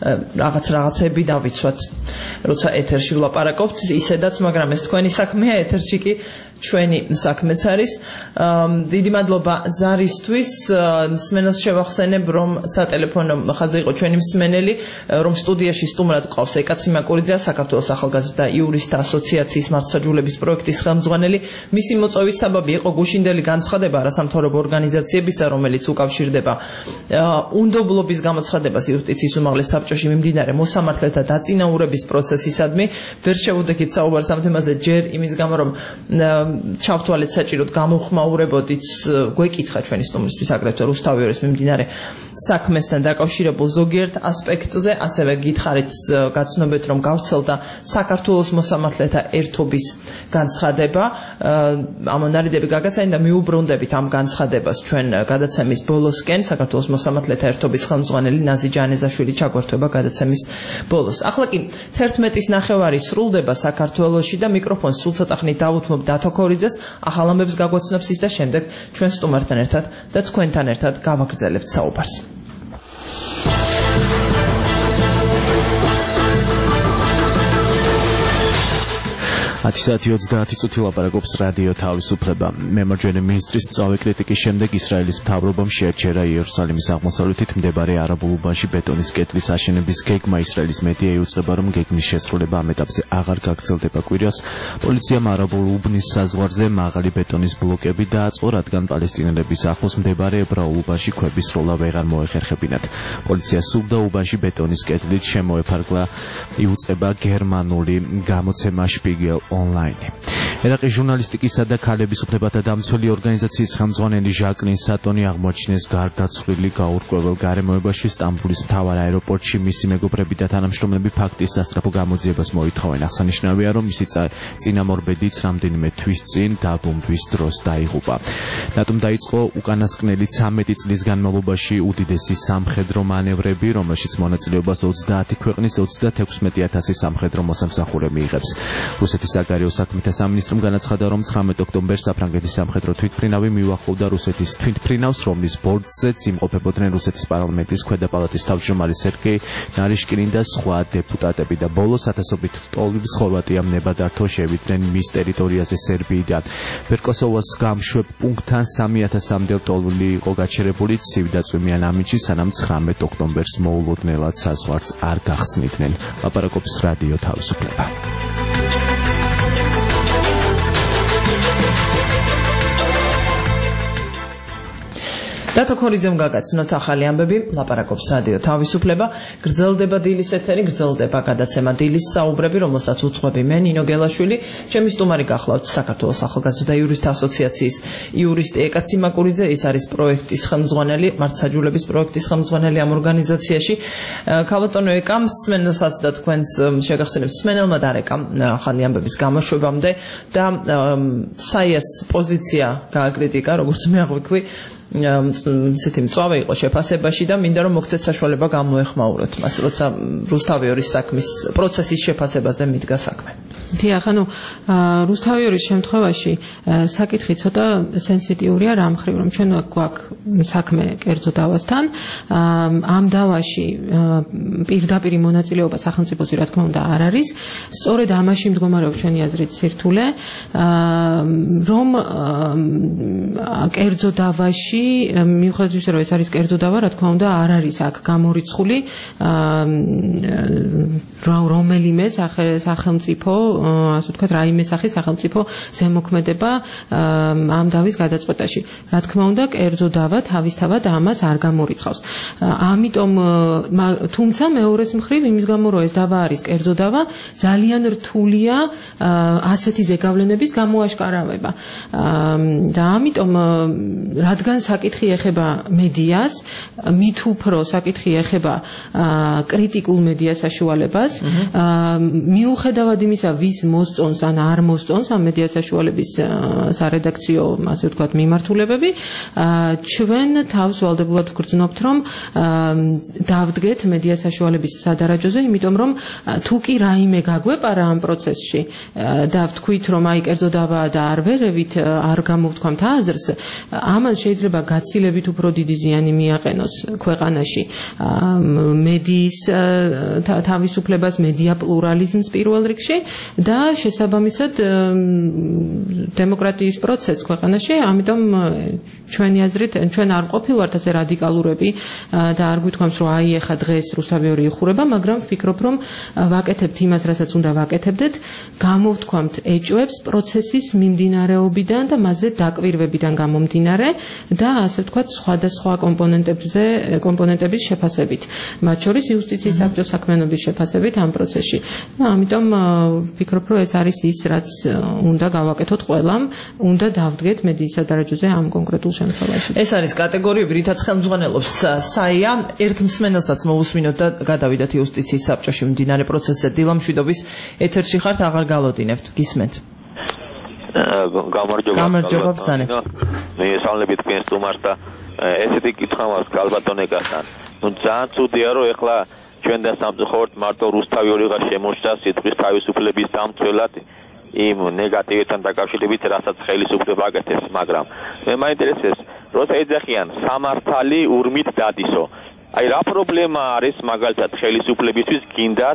რაღაცები დავიცვათ, როცა ეთერში ვილაპარაკობთ, ისედაც, მაგრამ ეს თქვენი საქმეა, ეთერში კი ჩვენი საქმეც არის. დიდი მადლობა ზარისთვის. მსმენელს შევახსენებ, რომ სატელეფონო ხაზზე იყო ჩვენი მსმენელი, რომ სტუდიაში სტუმრად ყავს ეკაცი მაკურიძე, საქართველოს ახალგაზრდა იურისტთა ასოციაციის მართლმსაჯულების პროექტის ხელმძღვანელი. მისი მოწვევის საბაბი იყო გუშინდელი განცხადება არასამთავრობო ორგანიზაციებისა, რომელიც უკავშირდება უნდობლობის გამოცხადებას იუსტიციის უმაღლეს საბჭოში მიმდინარე მოსამართლეთა დაწინაურების პროცესისადმი. ვერ შევუდექით საუბარს ამ თემაზე ჯერ იმის გამო, რომ ჩავთვალეთ საჭიროდ გამოხმაურებოდით გვეკითხა ჩვენი სტუმრისთვის აგრეთვე რუსთავი 2-ის მიმდინარე საქმესთან დაკავშირებულ ზოგიერთ ასპექტზე, ასევე გითხარით გაცნობეთ, რომ გავრცელდა საქართველოს მოსამართლეთა ერთობის განცხადება. ამონარიდები გაგაცანით და მიუბრუნდებით ამ განცხადებას ჩვენ გადაცემის ბოლოსკენ. საქართველოს მოსამართლეთა ერთობის ხელმძღვანელი ნაზი ჯანეზაშვილი ჩაგვერთვება გადაცემის ბოლოს. ახლა კი 11-ის ნახევარი სრულდება საქართველოში და მიკროფონს სულ ცოტა ხნით დავუთმობ დათო ქორიძეს, ახალ ამბებს გაგვაცნობს ის და შემდეგ ჩვენ სტუმართან ერთად და თქვენთან ერთად გავაგრძელებთ საუბარს. 10:30 ლაპარაკობს რადიო თავისუფლება. მემარჯვენე მინისტრის მწვავე კრიტიკის შემდეგ ისრაელის მთავრობამ შეაჩერა იერუსალიმის აღმოსავლეთით მდებარე არაბულ უბანში ბეტონის კეტლის აშენების გეგმა. ისრაელის მედია იუწყება, რომ გეგმის შესრულება ამ ეტაპზე აღარ გაგრძელდება. კვირას პოლიციამ არაბულ უბნის საზღვარზე მაღალი ბეტონის ბლოკები დააწყო, რადგან პალესტინელების ახლოს მდებარე ებრაულ უბანში ქვების სროლა ვეღარ მოეხერხებინათ. პოლიცია სურდა უბანში ბეტონის კეტლით შემოეფარგლა. იუწყება გერმანული გამოცემა Spiegel Online. ერაყის ჟურნალისტიკისა და ქალების უფლებათა დამცველი ორგანიზაციის ხელმძღვანელი ჟაკლინ სატონი აღმოაჩინეს გარდაცვლილი გაურკვეველ გარემოებაში სტამბოლის მთავარ აეროპორტში. მისი მეგობრები და თანამშრომლები ფაქტის სასწრაფო გამოძიებას მოითხოვენ. აღსანიშნავია, რომ მისი წინამორბედიც რამდენიმე თვის წინ დაბრუნების დროს დაიღუპა. დატომ დაიწყო უკანასკნელი 13 წლის განმავლობაში უდიდესი სამხედრო მანევრები, რომელშიც მონაწილეობას 30 ქვეყნის 36,000 სამხედრო მოსამსახურე მიიღებს. რუსეთის საგარეო საქმეთა სამინისტრომ განაცხადა, რომ 19 ოქტომბერს საფრანგეთის სამხედრო თვითმფრინავი მიუახლოვდა რუსეთის თვითმფრინავს, რომლის ბორცზეც იმყოფებოდნენ რუსეთის პარლამენტის ქვედა პალატის თავმჯდომარე სერგეი ნარიშკინი და სხვა დეპუტატები და ბოლოს ათასობით ტოლიბს ხორვატიამ ნება დართო შევიდნენ მის ტერიტორიაზე სერბიიდან. ვერკოსოვოს გამშვებ პუნქტთან 3000-მდე ტოლული იყო გაჩერებული ცივი და წვიმიან ამინდში, სანამ 19 ოქტომბერს მოულოდნელად საზღვარს არ გახსნიდნენ. ლაპარაკობს რადიო თავისუფლება. დათო ქორიძემ გაგაცნოთ ახალი ამბები, ლაპარაკობს რადიო თავისუფლება. გრძელდება დილის ეთერი, გრძელდება გადაცემა დილის საუბრები, რომელსაც უძღვები მე ნინო გელაშვილი. ჩემი სტუმარი გახლავთ საქართველოს ახალგაზრდა იურისტთა ასოციაციის იურისტი ეკა ციმაკურიძე, ის არის პროექტის ხელმძღვანელი, მართლმსაჯულების პროექტის ხელმძღვანელი ამ ორგანიზაციაში. ქალბატონო ეკა, მსმენელსაც და თქვენს შეგახსენებთ მსმენელმა დარეკა ახალი ამბების გამოშვებამდე და საიას პოზიცია გააკრიტიკა, როგორც მე აღვიქვი. ცეთი მწვავე იყო შეფასებაში და მინდა რომ მოგცეთ საშუალება გამოეხმაუროთ მას, როცა რუსთავიორის საქმის პროცესის შეფასებაზე მიდგა საქმე. დიახ, ანუ რუსთავიორის შემთხვევაში საკითხი ცოტა სენსიტიურია რამ მხრივ, რომ ჩვენ გვაქვს საქმე კერძო დავასთან. ამ დავაში პირდაპირი მონაწილეობა სახელმწიფოსი რა თქმა უნდა არ არის. სწორედ ამაში მდგომარეობს ჩვენი აზრით სირთულე, რომ კერძო დავაში მიუხედავად იმისა, რომ ეს არის კერძო დავა, რა თქმა უნდა არ არის აქ გამორიცხული რომელიმე სახელმწიფო, ასე ვთქვათ, რაიმე სახის სახელმწიფო ზემოქმედება ამ დავის გადაწყვეტაში. რა თქმა უნდა, კერძო დავა თავისთავად ამას არ გამორიცხავს. ამიტომ, თუმცა მეორეს მხრივ, იმის გამო, რომ ეს დავა არის კერძო დავა, ძალიან რთულია ასეთი ზეგავლენების გამოაშკარავება. და ამიტომ, რადგან საკითხი ეხება მედიას, მით უფრო საკითხი ეხება კრიტიკულ მედიას საშუალებას, მიუხედავად იმისა, ვის მოსწონს ან არ მოსწონს ამ მედია საშუალების სარედაქციო, ასე ვთქვათ, მიმართულებები, ჩვენ თავს ვალდებულად ვგრძნობთ, რომ დავდგეთ მედია საშუალების სადარაჯოზე, იმიტომ რომ თუ კი რაიმე გაგვეპარა ამ პროცესში და ვთქვით, რომ აი კერძო დავაა და არ ვერევით, არ გამოვთქვამთ აზრს, ამან შეიძლება გაცილებით უფრო დიდი ზიანი მიაყენოს ქვეყანაში მედიის თავისუფლებას, მედია პლურალიზმს პირველ რიგში და შესაბამისად დემოკრატიის პროცესს ქვეყანაში. ამიტომ ჩვენი აზრით, ჩვენ არ ყოფილვართ ასე რადიკალურები და არ გვითქვამს, რომ აი ეხა დღეს რუსთავიორი იხურება, მაგრამ ვფიქრობ, რომ ვაკეთებთ იმას, რასაც უნდა ვაკეთებდეთ, გამოვთქვამთ ეჭვებს პროცესის მიმდინარეობიდან და მასზე დაკვირვებიდან გამომდინარე და ასე ვთქვათ, სხვადასხვა კომპონენტების შეფასებით, მათ შორის იუსტიციის საბჭოს საქმიანობის შეფასებით ამ პროცესში. ამიტომ ვფიქრობ, რომ ეს არის ის, რაც უნდა გავაკეთოთ ყველამ, უნდა დავდგეთ მედიის სადარაჯოზე ამ კონკრეტულ შემთხვევაში. ეს არის კატეგორიები, რითაც ხელმძღვანელობს საია. ერთ მსმენელსაც მოვუსმინოთ და გადავიდეთ იუსტიციის საბჭოში მიმდინარე პროცესზე. დილამშვიდობის ეთერში ხართ, აღარ გალოდინებთ. გისმენთ. გამარჯობა ბრძანებთ. მისავლებით თქვენ სტუმარს და ესეთი კითხვა მაქვს ქალბატონ ეკასთან. ნუ ძალიან ცუდია, რომ ეხლა ჩვენ და სამწუხაროდ მარტო რუსთავიორიღა შემოშთა სიტყვის თავისუფლების დამცველად იმ ნეგატივებთან დაკავშირებით, რასაც ხელისუფლება აკეთებს, მაგრამ მე მაინტერესებს, როცა ეძახიან სამართალი ურმით დადისო. აი რა პრობლემა არის მაგალითად ხელისუფლებისთვის გინდათ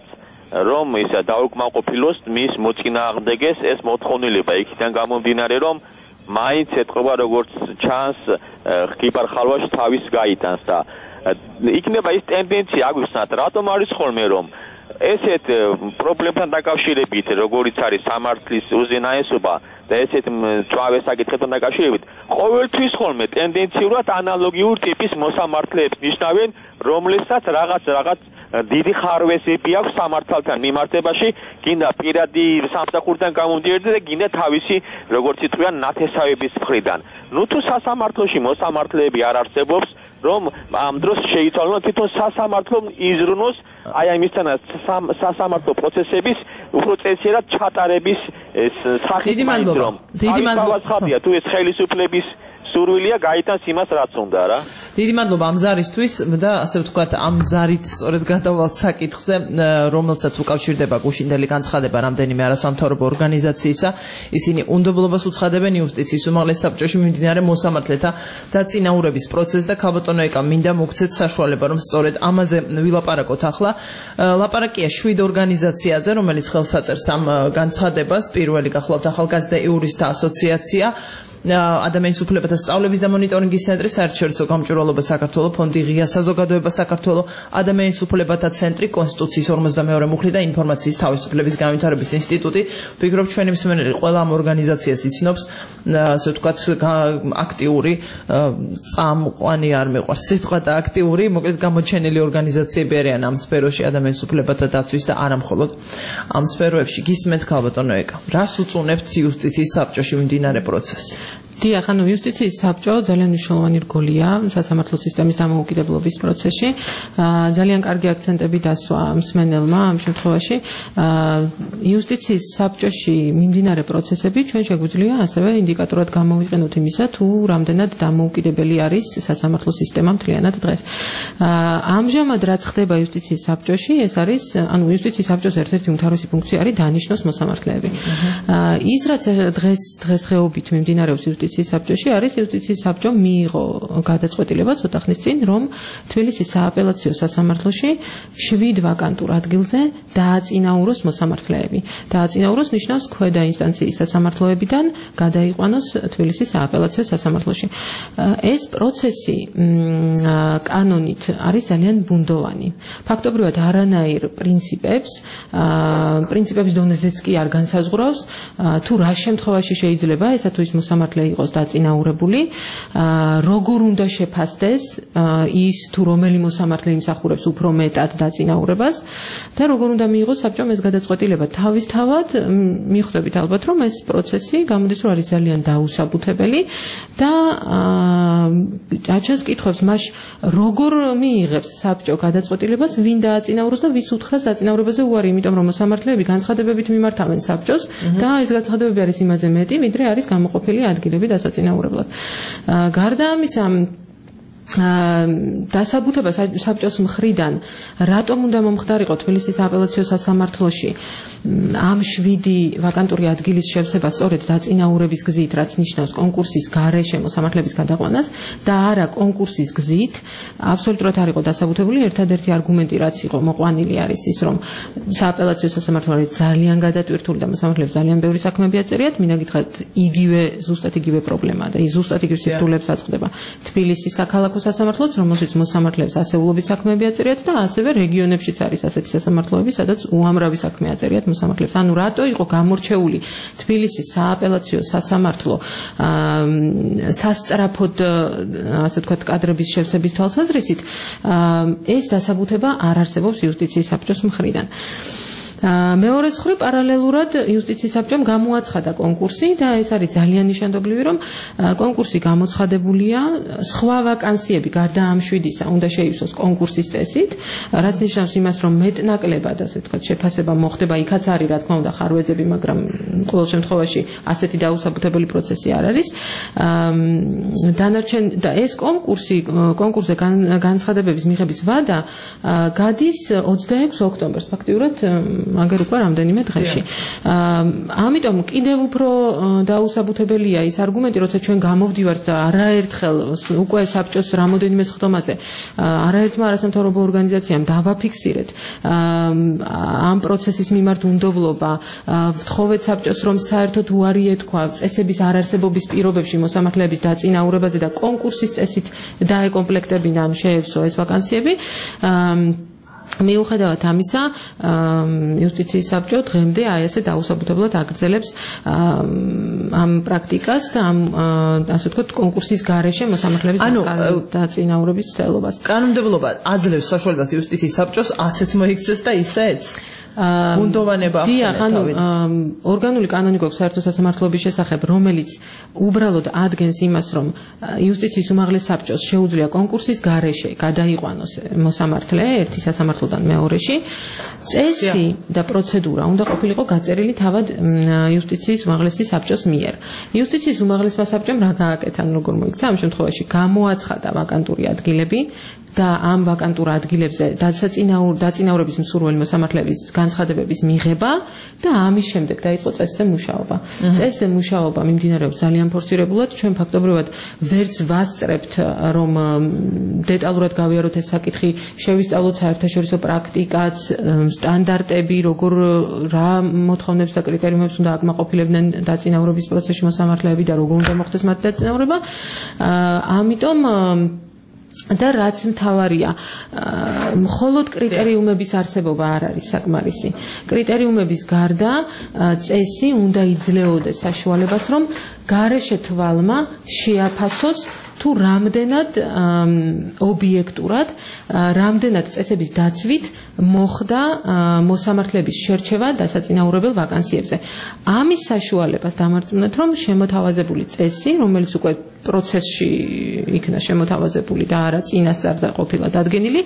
რომ ისა დაუკმაყოფილოს მის მოწინააღმდეგეს ეს მოთხოვნილება იქიდან გამომდინარე რომ მაინც ეთყობა როგორც ჩანს ხიბარ ხალვაში თავის გაიტანს და იქნება ის ტენდენცია აგვიხსნათ რატომ არის ხოლმე რომ ესეთ პრობლემთან დაკავშირებით როგორიც არის სამართლის უზენაესობა და ესეთ მწვავე საკითხებთან დაკავშირებით ყოველთვის ხოლმე ტენდენციურად ანალოგიურ ტიპის მოსამართლეებს ნიშნავენ რომლებსაც რაღაც დიდი ხარვეზები აქვს სამართალთან მიმართებაში გინდა პირადი სამსახურიდან გამომდინარე და გინდა თავისი როგორც იტყვიან ნათესავების მხრიდან ნუ თუ სასამართლოში მოსამართლეები არ არსებობს რომ ამ დროს შეიცვალონ თვითონ სასამართლომ იზრუნოს აი ამისთან სასამართლო პროცესების უფრო წესიერად ჩატარების სახით მაინც რომ დიდი მადლობა თუ ეს ხელისუფლების სურვილია გაიტანს იმას რაც უნდა რა დიდი მადლობა ამ ზარისთვის და ასე ვთქვათ ამ ზარით სწორედ გადავალთ საკითხზე რომელსაც უკავშირდება გუშინდელი განცხადება რამდენიმე არასამთავრობო ორგანიზაციისა ისინი უნდობლობას უცხადებენ იუსტიციის უმაღლეს საბჭოში მიმდინარე მოსამართლეთა დაწინაურების პროცესს და ქალბატონო ეკა მინდა მოგცეთ საშუალება რომ სწორედ ამაზე ვილაპარაკოთ ახლა ლაპარაკია 7 ორგანიზაციაზე რომელიც ხელს აწერს ამ განცხადებას პირველი გახლავთ ახალგაზრდა იურისტთა ასოციაცია ადამიანის უფლებათა სწავლების და მონიტორინგის ცენტრი საერთაშორისო გამჭვირვალობა საქართველოს ფონდი ღია საზოგადოება საქართველოს ადამიანის უფლებათა ცენტრი კონსტიტუციის 42 მუხლი და ინფორმაციის თავისუფლების განვითარების ინსტიტუტი ვფიქრობ ჩვენი მსმენელი ყველა ამ ორგანიზაციას იცნობს ასე ვთქვათ აქტიური წამყვანი არ მეყვარს სიტყვა და აქტიური მოკლედ გამოჩენილი ორგანიზაციები არიან ამ სფეროში ადამიანის უფლებათა დაცვის და არა მხოლოდ ამ სფეროებში გისმენთ ქალბატონო ეკა რას უწუნებთ იუსტიციის საბჭოში მიმდინარე პროცესს დიახ, ანუ იუსტიციის საბჭო ძალიან მნიშვნელოვანი რგოლია სასამართლო სისტემის დამოუკიდებლობის პროცესში. ძალიან კარგი აქცენტები დასვა მსმენელმა ამ შემთხვევაში. იუსტიციის საბჭოში მიმდინარე პროცესები ჩვენ შეგვიძლია ასევე ინდიკატორად გამოვიყენოთ იმისა, თუ რამდენად დამოუკიდებელი არის სასამართლო სისტემა მთლიანად დღეს. ამჟამად რაც ხდება იუსტიციის საბჭოში, ეს არის, ანუ იუსტიციის საბჭოს ერთ-ერთი უმთავრესი ფუნქცია არის დანიშნოს მოსამართლეები. ის რაც დღესდღეობით მიმდინარეობს იუსტიციის საბჭოში არის იუსტიციის საბჭომ მიიღო გადაწყვეტილება ცოტა ხნის წინ რომ თბილისის სააპელაციო სასამართლოში 7 ვაკანტურ ადგილზე დააწინაუროს მოსამართლეები. დააწინაუროს ნიშნავს ქვედა ინსტანციის სასამართლოებიდან გადაიყვანოს თბილისის სააპელაციო სასამართლოში. ეს პროცესი კანონით არის ძალიან ბუნდოვანი. ფაქტობრივად არანაირ პრინციპების დონეზეც კი არ განსაზღვრავს თუ რა შემთხვევაში შეიძლება ესა თუ ის მოსამართლე იყოს დაწინაურებული, როგორ უნდა შეფასდეს ის თუ რომელი მოსამართლე იმსახურებს უფრო მეტად დაწინაურებას და როგორ უნდა მიიღოს საბჭომ ეს გადაწყვეტილება. თავისთავად მიხვდებით ალბათ რომ ეს პროცესი გამოდის რომ არის ძალიან დაუსაბუთებელი და აჩენს კითხვებს მას როგორ მიიღებს საბჭო გადაწყვეტილებას ვინ დააწინაუროს და ვის უთხრას დაწინაურებაზე უარი, იმიტომ რომ მოსამართლეები განცხადებებით მიმართავენ საბჭოს და ეს განცხადებები არის იმაზე მეტი, ვიდრე არის გამოყოფილი ადგილები დასაწინაურებლად. გარდა ამისა დასაბუთება საბჭოს მხრიდან რატომ უნდა მომხდარიყო თბილისის აპელაციო სასამართლოში ამ 7 ვაკანტური ადგილის შევსება სწორედ დაწინაურების გზით, რაც ნიშნავს კონკურსის გარეშე მოსამართლეების გადაყვანას და არა კონკურსის გზით, აბსოლუტურად არ იყო დასაბუთებული. ერთადერთი არგუმენტი რაც იყო მოყვანილი არის ის, რომ სააპელაციო სასამართლო არის ძალიან გადატვირთული და მოსამართლეებს ძალიან ბევრი საქმეები აწერიათ. მინდა გითხრათ, ზუსტად იგივე პრობლემაა და ის ზუსტად იგივე სირთულეებს აწყდება თბილისის საქალაქო სასამართლოც, რომელშიც მოსამართლეებს ასეულობით საქმეები აწერიათ და ასევე რეგიონებშიც არის ასეთი სასამართლოები, სადაც უამრავი საქმე აწერიათ მოსამართლეებს. ანუ რატო იყო გამორჩეული თბილისის სააპელაციო სასამართლო სასწრაფოდ, ასე ვთქვათ, კადრების შევსების თვალსაზრისით, ეს დასაბუთება არ არსებობს იუსტიციის საბჭოს მხრიდან. მეორე მხრივ პარალელურად იუსტიციის საბჭომ გამოაცხადა კონკურსი და ეს არის ძალიან ნიშანდობლივი, რომ კონკურსი გამოცხადებულია, სხვა ვაკანსიები გარდა ამ 7-ისა უნდა შეივსოს კონკურსის წესით, რაც ნიშნავს იმას, რომ მეტნაკლებად, ასე ვთქვათ, შეფასება მოხდება, იქაც არის რა თქმა უნდა ხარვეზები, მაგრამ ყოველ შემთხვევაში ასეთი დაუსაბუთებელი პროცესი არ არის. დანარჩენ და ეს კონკურსზე განცხადებების მიღების ვადა გადის 26 ოქტომბერს, ფაქტიურად მაგერ უკვე რამდენიმე დღეში. ამიტომ კიდევ უფრო დაუსაბუთებელია ის არგუმენტი, როცა ჩვენ გამოვდივართ და არაერთხელ უკვე საბჭოს რამოდენიმე სხდომაზე არაერთმა არასამთავრობო ორგანიზაციამ დავაფიქსირეთ ამ პროცესის მიმართ უნდობლობა, ვთხოვეთ საბჭოს, რომ საერთოდ უარი ეთქვა წესების არარსებობის პირობებში მოსამართლეების დაწინაურებაზე და კონკურსის წესით დაეკომპლექტებინა, ან შეეცვლო ეს ვაკანსიები. მიუხედავად ამისა, იუსტიციის საბჭო დღემდე აი ესე დაუსაბუთებლად აგრძელებს ამ პრაქტიკას და ამ ასე ვთქვათ კონკურსის გარეშე მოსამართლეების დაწინაურების ცდილობას. კანონმდებლობა აძლევს საშუალებას იუსტიციის საბჭოს ასეც მოიქცეს და ისეც. ბუნდოვანება ორგანული კანონი გვაქვს საერთო სასამართლოების შესახებ, რომელიც უბრალოდ ადგენს იმას, რომ იუსტიციის უმაღლეს საბჭოს შეუძლია კონკურსის გარეშე გადაიყვანოს მოსამართლე ერთი სასამართლოდან მეორეში. წესი და პროცედურა უნდა ყოფილიყო გაწერილი თავად იუსტიციის უმაღლესი საბჭოს მიერ. იუსტიციის უმაღლესმა საბჭომ რა გააკეთა, როგორ მოიქცა ამ შემთხვევაში გამოაცხადა ვაკანტური ადგილები და ამ ვაკანტურ ადგილებზე დაწინაურების მსურველი მოსამართლეების განცხადებების მიღება და ამის შემდეგ დაიწყო წესზე მუშაობა. წესზე მუშაობა მიმდინარეობს ძალიან ფორსირებულად. ჩვენ ფაქტობრივად ვერც ვასწრებთ, რომ დეტალურად გავიაროთ ეს საკითხი, შევისწავლოთ საერთაშორისო პრაქტიკაც, სტანდარტები, როგორ რა მოთხოვნებს და კრიტერიუმებს უნდა აკმაყოფილებდნენ დაწინაურების პროცესში მოსამართლეები და როგორ უნდა მოხდეს მათი დაწინაურება. ამიტომ და რაც მთავარია, მხოლოდ კრიტერიუმების არსებობა არ არის საკმარისი. კრიტერიუმების გარდა წესი უნდა იძლეოდეს საშუალებას, რომ გარეშე თვალმა შეაფასოს თუ რამდენად ობიექტურად, რამდენად წესების დაცვით მოხდა მოსამართლეების შერჩევა დასაწინაურებელ ვაკანსიებზე. ამის საშუალებას დამარწმუნეთ, რომ შემოთავაზებული წესი, რომელიც უკვე პროცესში იქნა შემოთავაზებული და არა წინასწარ ყოფილა დადგენილი,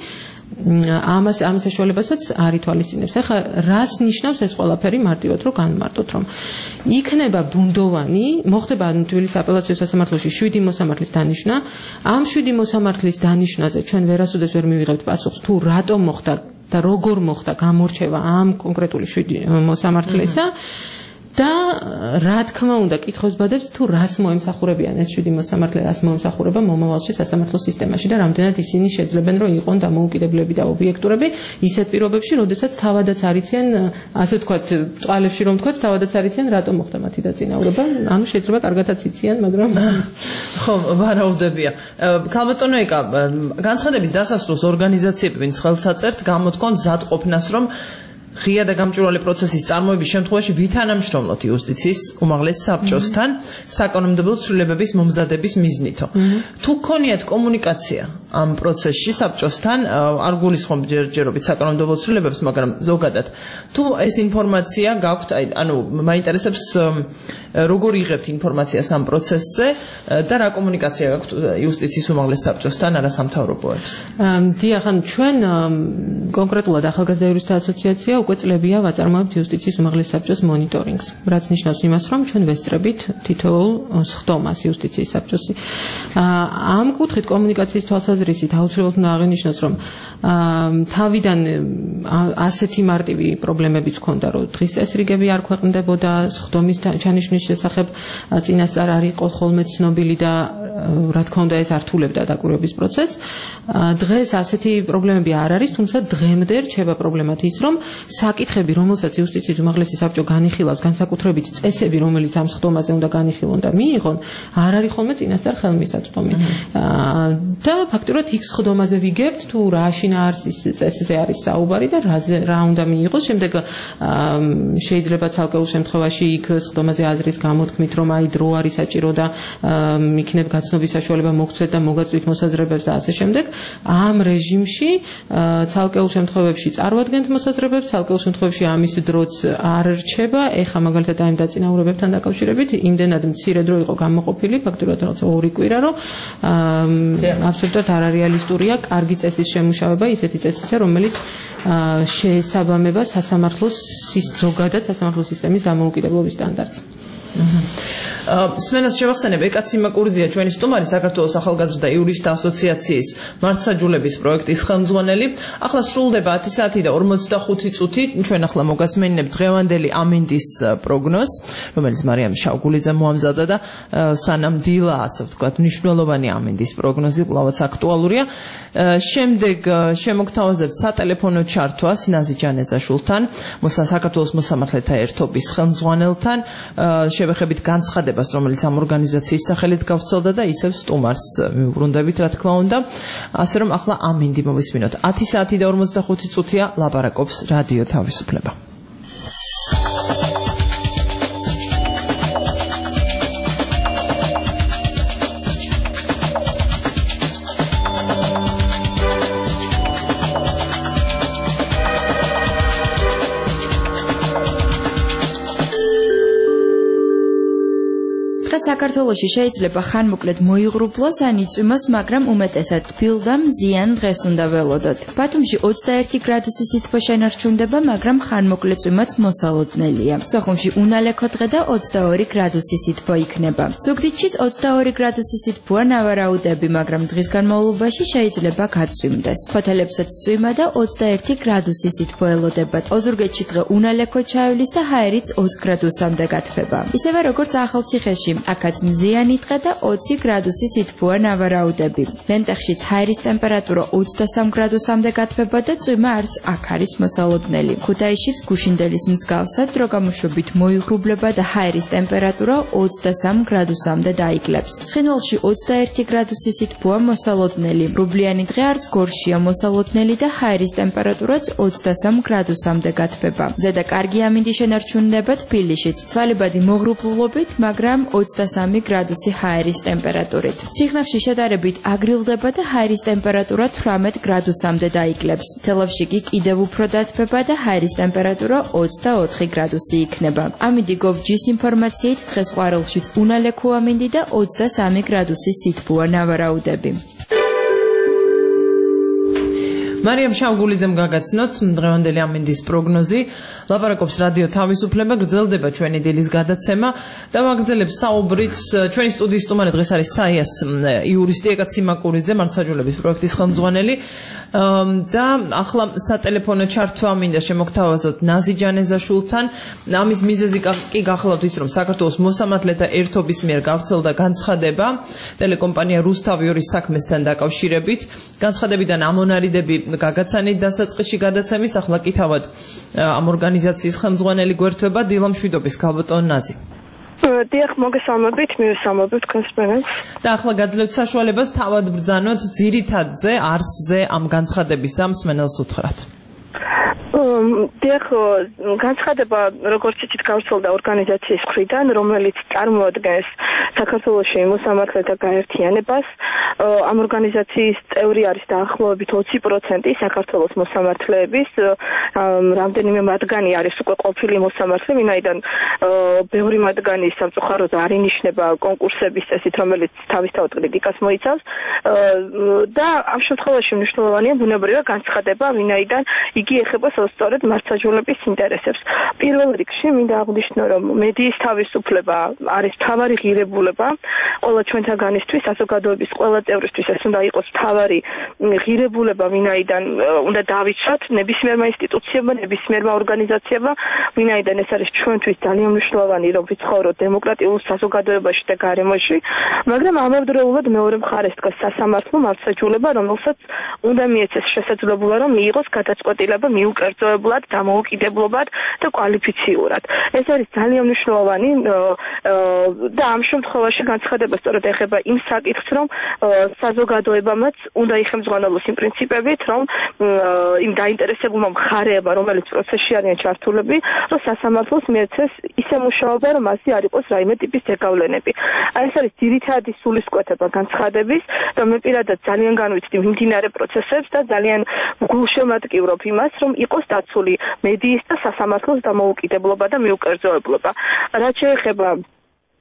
ამას საშუალებასაც არ ითვალისწინებს. ახლა რას ნიშნავს ეს ყველაფერი მარტივად რომ განმარტოთ, რომ იქნება ბუნდოვანი, მოხდება თბილისის აპელაციო სასამართლოში 7 მოსამართლის დანიშვნა. ამ 7 მოსამართლის დანიშვნაზე ჩვენ ვერასოდეს ვერ მივიღებთ პასუხს თუ რატომ მოხდა და როგორ მოხდა გამორჩევა ამ კონკრეტული 7 მოსამართლისა. და რა თქმა უნდა კითხოს ბადებს თუ რას მოემსახურებიან ეს 7 მოსამართლე, რას მოემსახურება მომავალში სასამართლო სისტემაში და რამდენად ისინი შეძლებენ რომ იყვნენ დამოუკიდებლები და ობიექტურები ისეთ პირობებში, როდესაც თავადაც არიციან, ასე ვთქვათ, წყალებში რომ ვთქვათ, თავადაც არიციან რატომ მოხდა მათი დაწინაურება. ანუ შეიძლება კარგადაც იციან, მაგრამ ხო, ვარაუდებია. ქალბატონო ეკა, განცხადების დასასრულს ორგანიზაციები ვინც ხელს აწერთ, გამოთქვან მზადყოფნას, რომ ღია და გამჭვირვალე პროცესის წარმოების შემთხვევაში ვითანამშრომლოთ იუსტიციის უმაღლეს საბჭოსთან საკანონმდებლო ცვლილებების მომზადების მიზნითო. თუ გქონიათ კომუნიკაცია ამ პროცესში საბჭოსთან, არ გულისხმობ ჯერჯერობით საკანონმდებლო ცვლილებებს, მაგრამ ზოგადად თუ ეს ინფორმაცია გაქვთ, ანუ მაინტერესებს როგორ იღებთ ინფორმაციას ამ პროცესზე და რა კომუნიკაცია გაქვთ იუსტიციის უმაღლეს საბჭოსთან არასამთავრობოებს? დიახ, ანუ ჩვენ კონკრეტულად ახალგაზრდა იურისტთა ასოციაცია უკვე წლებია ვაწარმოებთ იუსტიციის უმაღლეს საბჭოს მონიტორინგს, რაც ნიშნავს იმას, რომ ჩვენ ვესწრებით თითოეულ სხდომას იუსტიციის საბჭოსი. ამ კუთხით კომუნიკაციის თვალსაზრისით აუცილებლად უნდა აღინიშნოს, რომ თავიდან ასეთი მარტივი პრობლემებიც ჰქონდა, რომ დღის წესრიგები არ ქვეყნდებოდა, სხდომის ჩანიშვნის შესახებ წინასწარ არ იყო ხოლმე ცნობილი და რა თქმა უნდა ეს ართულებდა დაკვირვების პროცესს. დღეს ასეთი პრობლემები არ არის, თუმცა დღემდე რჩება პრობლემად ის, რომ საკითხები, რომელსაც იუსტიციის უმაღლესი საბჭო განიხილავს, განსაკუთრებით წესები, რომელიც ამ სხდომაზე უნდა განიხილონ და მიიღონ, არ არის ხოლმე წინასწარ ხელმისაწვდომი. და ფაქტობრივად იქ სხდომაზე ვიგებთ, თუ რა შინაარსის წესზე არის საუბარი და რა უნდა მიიღოს. შემდეგ შეიძლება ცალკეულ შემთხვევაში იქ სხდომაზე აზრის გამოთქმით, რომ აი დრო არის საჭირო და იქნებ გაცნობის საშუალება მოგცეთ და მოგაწვით მოსაზრებებს და ასე შემდეგ. ამ რეჟიმში ცალკეულ შემთხვევებში წარვადგენთ მოსაზრებებს, ცალკეულ შემთხვევებში ამის დროც არ რჩება. ეხა მაგალითად ამ დაწინაურებებთან დაკავშირებით იმდენად მცირე დრო იყო გამოყოფილი, ფაქტობრივად რაღაცა 2 კვირა, რომ აბსოლუტურად არარეალისტურია კარგი წესის შემუშავება, ისეთი წესისა, რომელიც შეესაბამება სასამართლოს ზოგადად სასამართლო სისტემის დამოუკიდებლობის სტანდარტს. სმენას შევახსენებ, ეკაც სიმაკურიძეა ჩვენი სტუმარი, საქართველოს ახალგაზრდა იურისტთა ასოციაციის მართლმსაჯულების პროექტის ხელმძღვანელი. ახლა სრულდება 10 საათი და 45 წუთი. ჩვენ ახლა მოგასმენინებთ დღევანდელი ამინდის პროგნოზს, რომელიც მარიამ შავგულიძე მოამზადა და სანამ დილა, ასე ვთქვათ, მნიშვნელოვანი ამინდის პროგნოზი კვლავაც აქტუალურია. შემდეგ შემოგთავაზებთ სატელეფონო ჩართვას ნაზი ჯანეზაშვილთან, საქართველოს მოსამართლეთა ერთობის ხელმძღვანელთან, შევეხებით განცხადებას, რომელიც ამ ორგანიზაციის სახელით გავრცელდა და ისევ სტუმარს მიუბრუნდებით, რა თქმა უნდა. ასე რომ ახლა ამინდი მოვისმინოთ. 10 საათი და 45 წუთია ლაპარაკობს რადიო თავისუფლება. საქართველოში შეიძლება ხანმოკლედ მოიღრუბლოს ან იწვიმოს, მაგრამ უმეტესად თბილ და მზიან დღეს უნდა ველოდოთ. ბათუმში 21 გრადუსი სითბო შენარჩუნდება, მაგრამ ხანმოკლე წვიმაც მოსალოდნელია. სოხუმში უნალექო დღე და 22 გრადუსი სითბო იქნება. ზუგდიდშიც 22 გრადუსი სითბოა ნავარაუდები, მაგრამ დღის განმავლობაში შეიძლება გაწვიმდეს. ხოთელებსაც წვიმა და 21 გრადუსი სითბო ელოდებათ. ოზურგეთში დღე უნალექო ჩაივლის და ჰაერიც 20 გრადუსამდე გათბება. ისევე როგორც ახალციხეში, აქაც მზიანი დღე და 20 გრადუსი სითბოა ნავარაუდები. ლენტეხშიც ჰაერის ტემპერატურა 23 გრადუსამდე გათბება და წვიმა არც აქ არის მოსალოდნელი. ქუთაისშიც გუშინდელის მსგავსად დროგამოშვებით მოიღრუბლება და ჰაერის ტემპერატურა 23 გრადუსამდე დაიკლებს. ცხინვალში 21 გრადუსი სითბოა მოსალოდნელი. რუბლიანი დღე არც გორშია მოსალოდნელი და ჰაერის ტემპერატურაც 23 გრადუსამდე გათბება. ზედა კარგი ამინდი შენარჩუნდება თბილისშიც. ცვალებადი მოღრუბლულობით, მაგრამ 23 გრადუსი ჰაერის ტემპერატურით. სიხნაღში შედარებით აგრილდება და ჰაერის ტემპერატურა 18 გრადუსამდე დაიკლებს. თელავში კი კიდევ უფრო დათბება და ჰაერის ტემპერატურა 24 გრადუსი იქნება. ამინდი gov.gr ინფორმაციით დღეს ყვარელშიც უნალექო ამინდი და 23 გრადუსი სითბოა ნავარაუდები. მარიამ შავგულიძემ გაგაცნოთ დღევანდელი ამინდის პროგნოზი. ლაპარაკობს რადიო თავისუფლება, გრძელდება ჩვენი დილის გადაცემა და ვაგრძელებს საუბრით ჩვენი სტუდიის სტუმარი დღეს არის საიას იურისტი ეკაც სიმაკურიძე, მართლმსაჯულების პროექტის ხელმძღვანელი და ახლა სატელეფონო ჩართვა მინდა შემოგთავაზოთ ნაზი ჯანეზაშვილთან. ამის მიზეზი კი გახლავთ ის, რომ საქართველოს მოსამართლეთა ერთობის მიერ გავრცელდა განცხადება ტელეკომპანია რუსთავიორის საქმესთან დაკავშირებით. განცხადებიდან ამონარიდები გაგაცანით დასაწყისში გადაცემის, ახლა კი თავად ამ ორგანიზაციის ხელმძღვანელი გვერდება დილა მშვიდობის გალბატონ ნაზი. დიახ, მოგესალმებით, მივესალმებით თქვენს სპენელს. და ახლა გაძლევთ საშუალებას თავად ბრძანოთ ძირითადზე არსზე ამ განცხადების ამ სმენელს უთხრათ. დიახ, განცხადება როგორც იცით გავრცელდა ორგანიზაციის მხრიდან, რომელიც წარმოადგენს საქართველოში მოსამართლეთა გაერთიანებას. ამ ორგანიზაციის წევრი არის დაახლოებით 20% საქართველოს მოსამართლეების, რამდენიმე მათგანი არის უკვე ყოფილი მოსამართლე, ვინაიდან ბევრი მათგანი სამწუხაროდ არ ინიშნება კონკურსების წესით, რომელიც თავისთავად კრიტიკას მოიცავს და ამ შემთხვევაში მნიშვნელოვანია ბუნებრივია განცხადება, ვინაიდან იგი ეხება სწორედ მართლმსაჯულების ინტერესებს. პირველ რიგში მინდა აღვნიშნო, რომ მედიის თავისუფლება არის მთავარი ღირებულება ყველა ჩვენთაგანისთვის, საზოგადოების ყველა წევრისთვის ეს უნდა იყოს მთავარი ღირებულება, ვინაიდან უნდა დავიცვათ ნებისმიერმა ინსტიტუციებმა, ნებისმიერმა ორგანიზაციებმა, ვინაიდან ეს არის ჩვენთვის ძალიან მნიშვნელოვანი, რომ ვიცხოვროთ დემოკრატიულ საზოგადოებაში და გარემოში, მაგრამ ამავდროულად მეორე მხარეს დგას სასამართლო მართლმსაჯულება, რომელსაც უნდა მიეცეს შესაძლებლობა, რომ მიიღოს გადაწყვეტილება მიუკერძოებულად, დამოუკიდებლად და კვალიფიციურად. ეს არის ძალიან მნიშვნელოვანი და ამ შემთხვევაში განცხადება სწორედ ეხება იმ საკითხს, რომ საზოგადოებამაც უნდა იხელმძღვანელოს იმ პრინციპებით, რომ იმ დაინტერესებულმა მხარეებმა, რომელიც პროცესში არიან ჩართულები, რომ სასამართლოს მიეცეს ისე მუშაობა, რომ მასზე არ იყოს რაიმე ტიპის ზეგავლენები. ეს არის ძირითადი სულისკვეთება განცხადების და მე პირადად ძალიან განვიცდი მიმდინარე პროცესებს და ძალიან გულშემატკივრობ იმას, რომ იყოს დაცული მედიის და სასამართლოს დამოუკიდებლობა და მიუკერძოებლობა. რაც შეეხება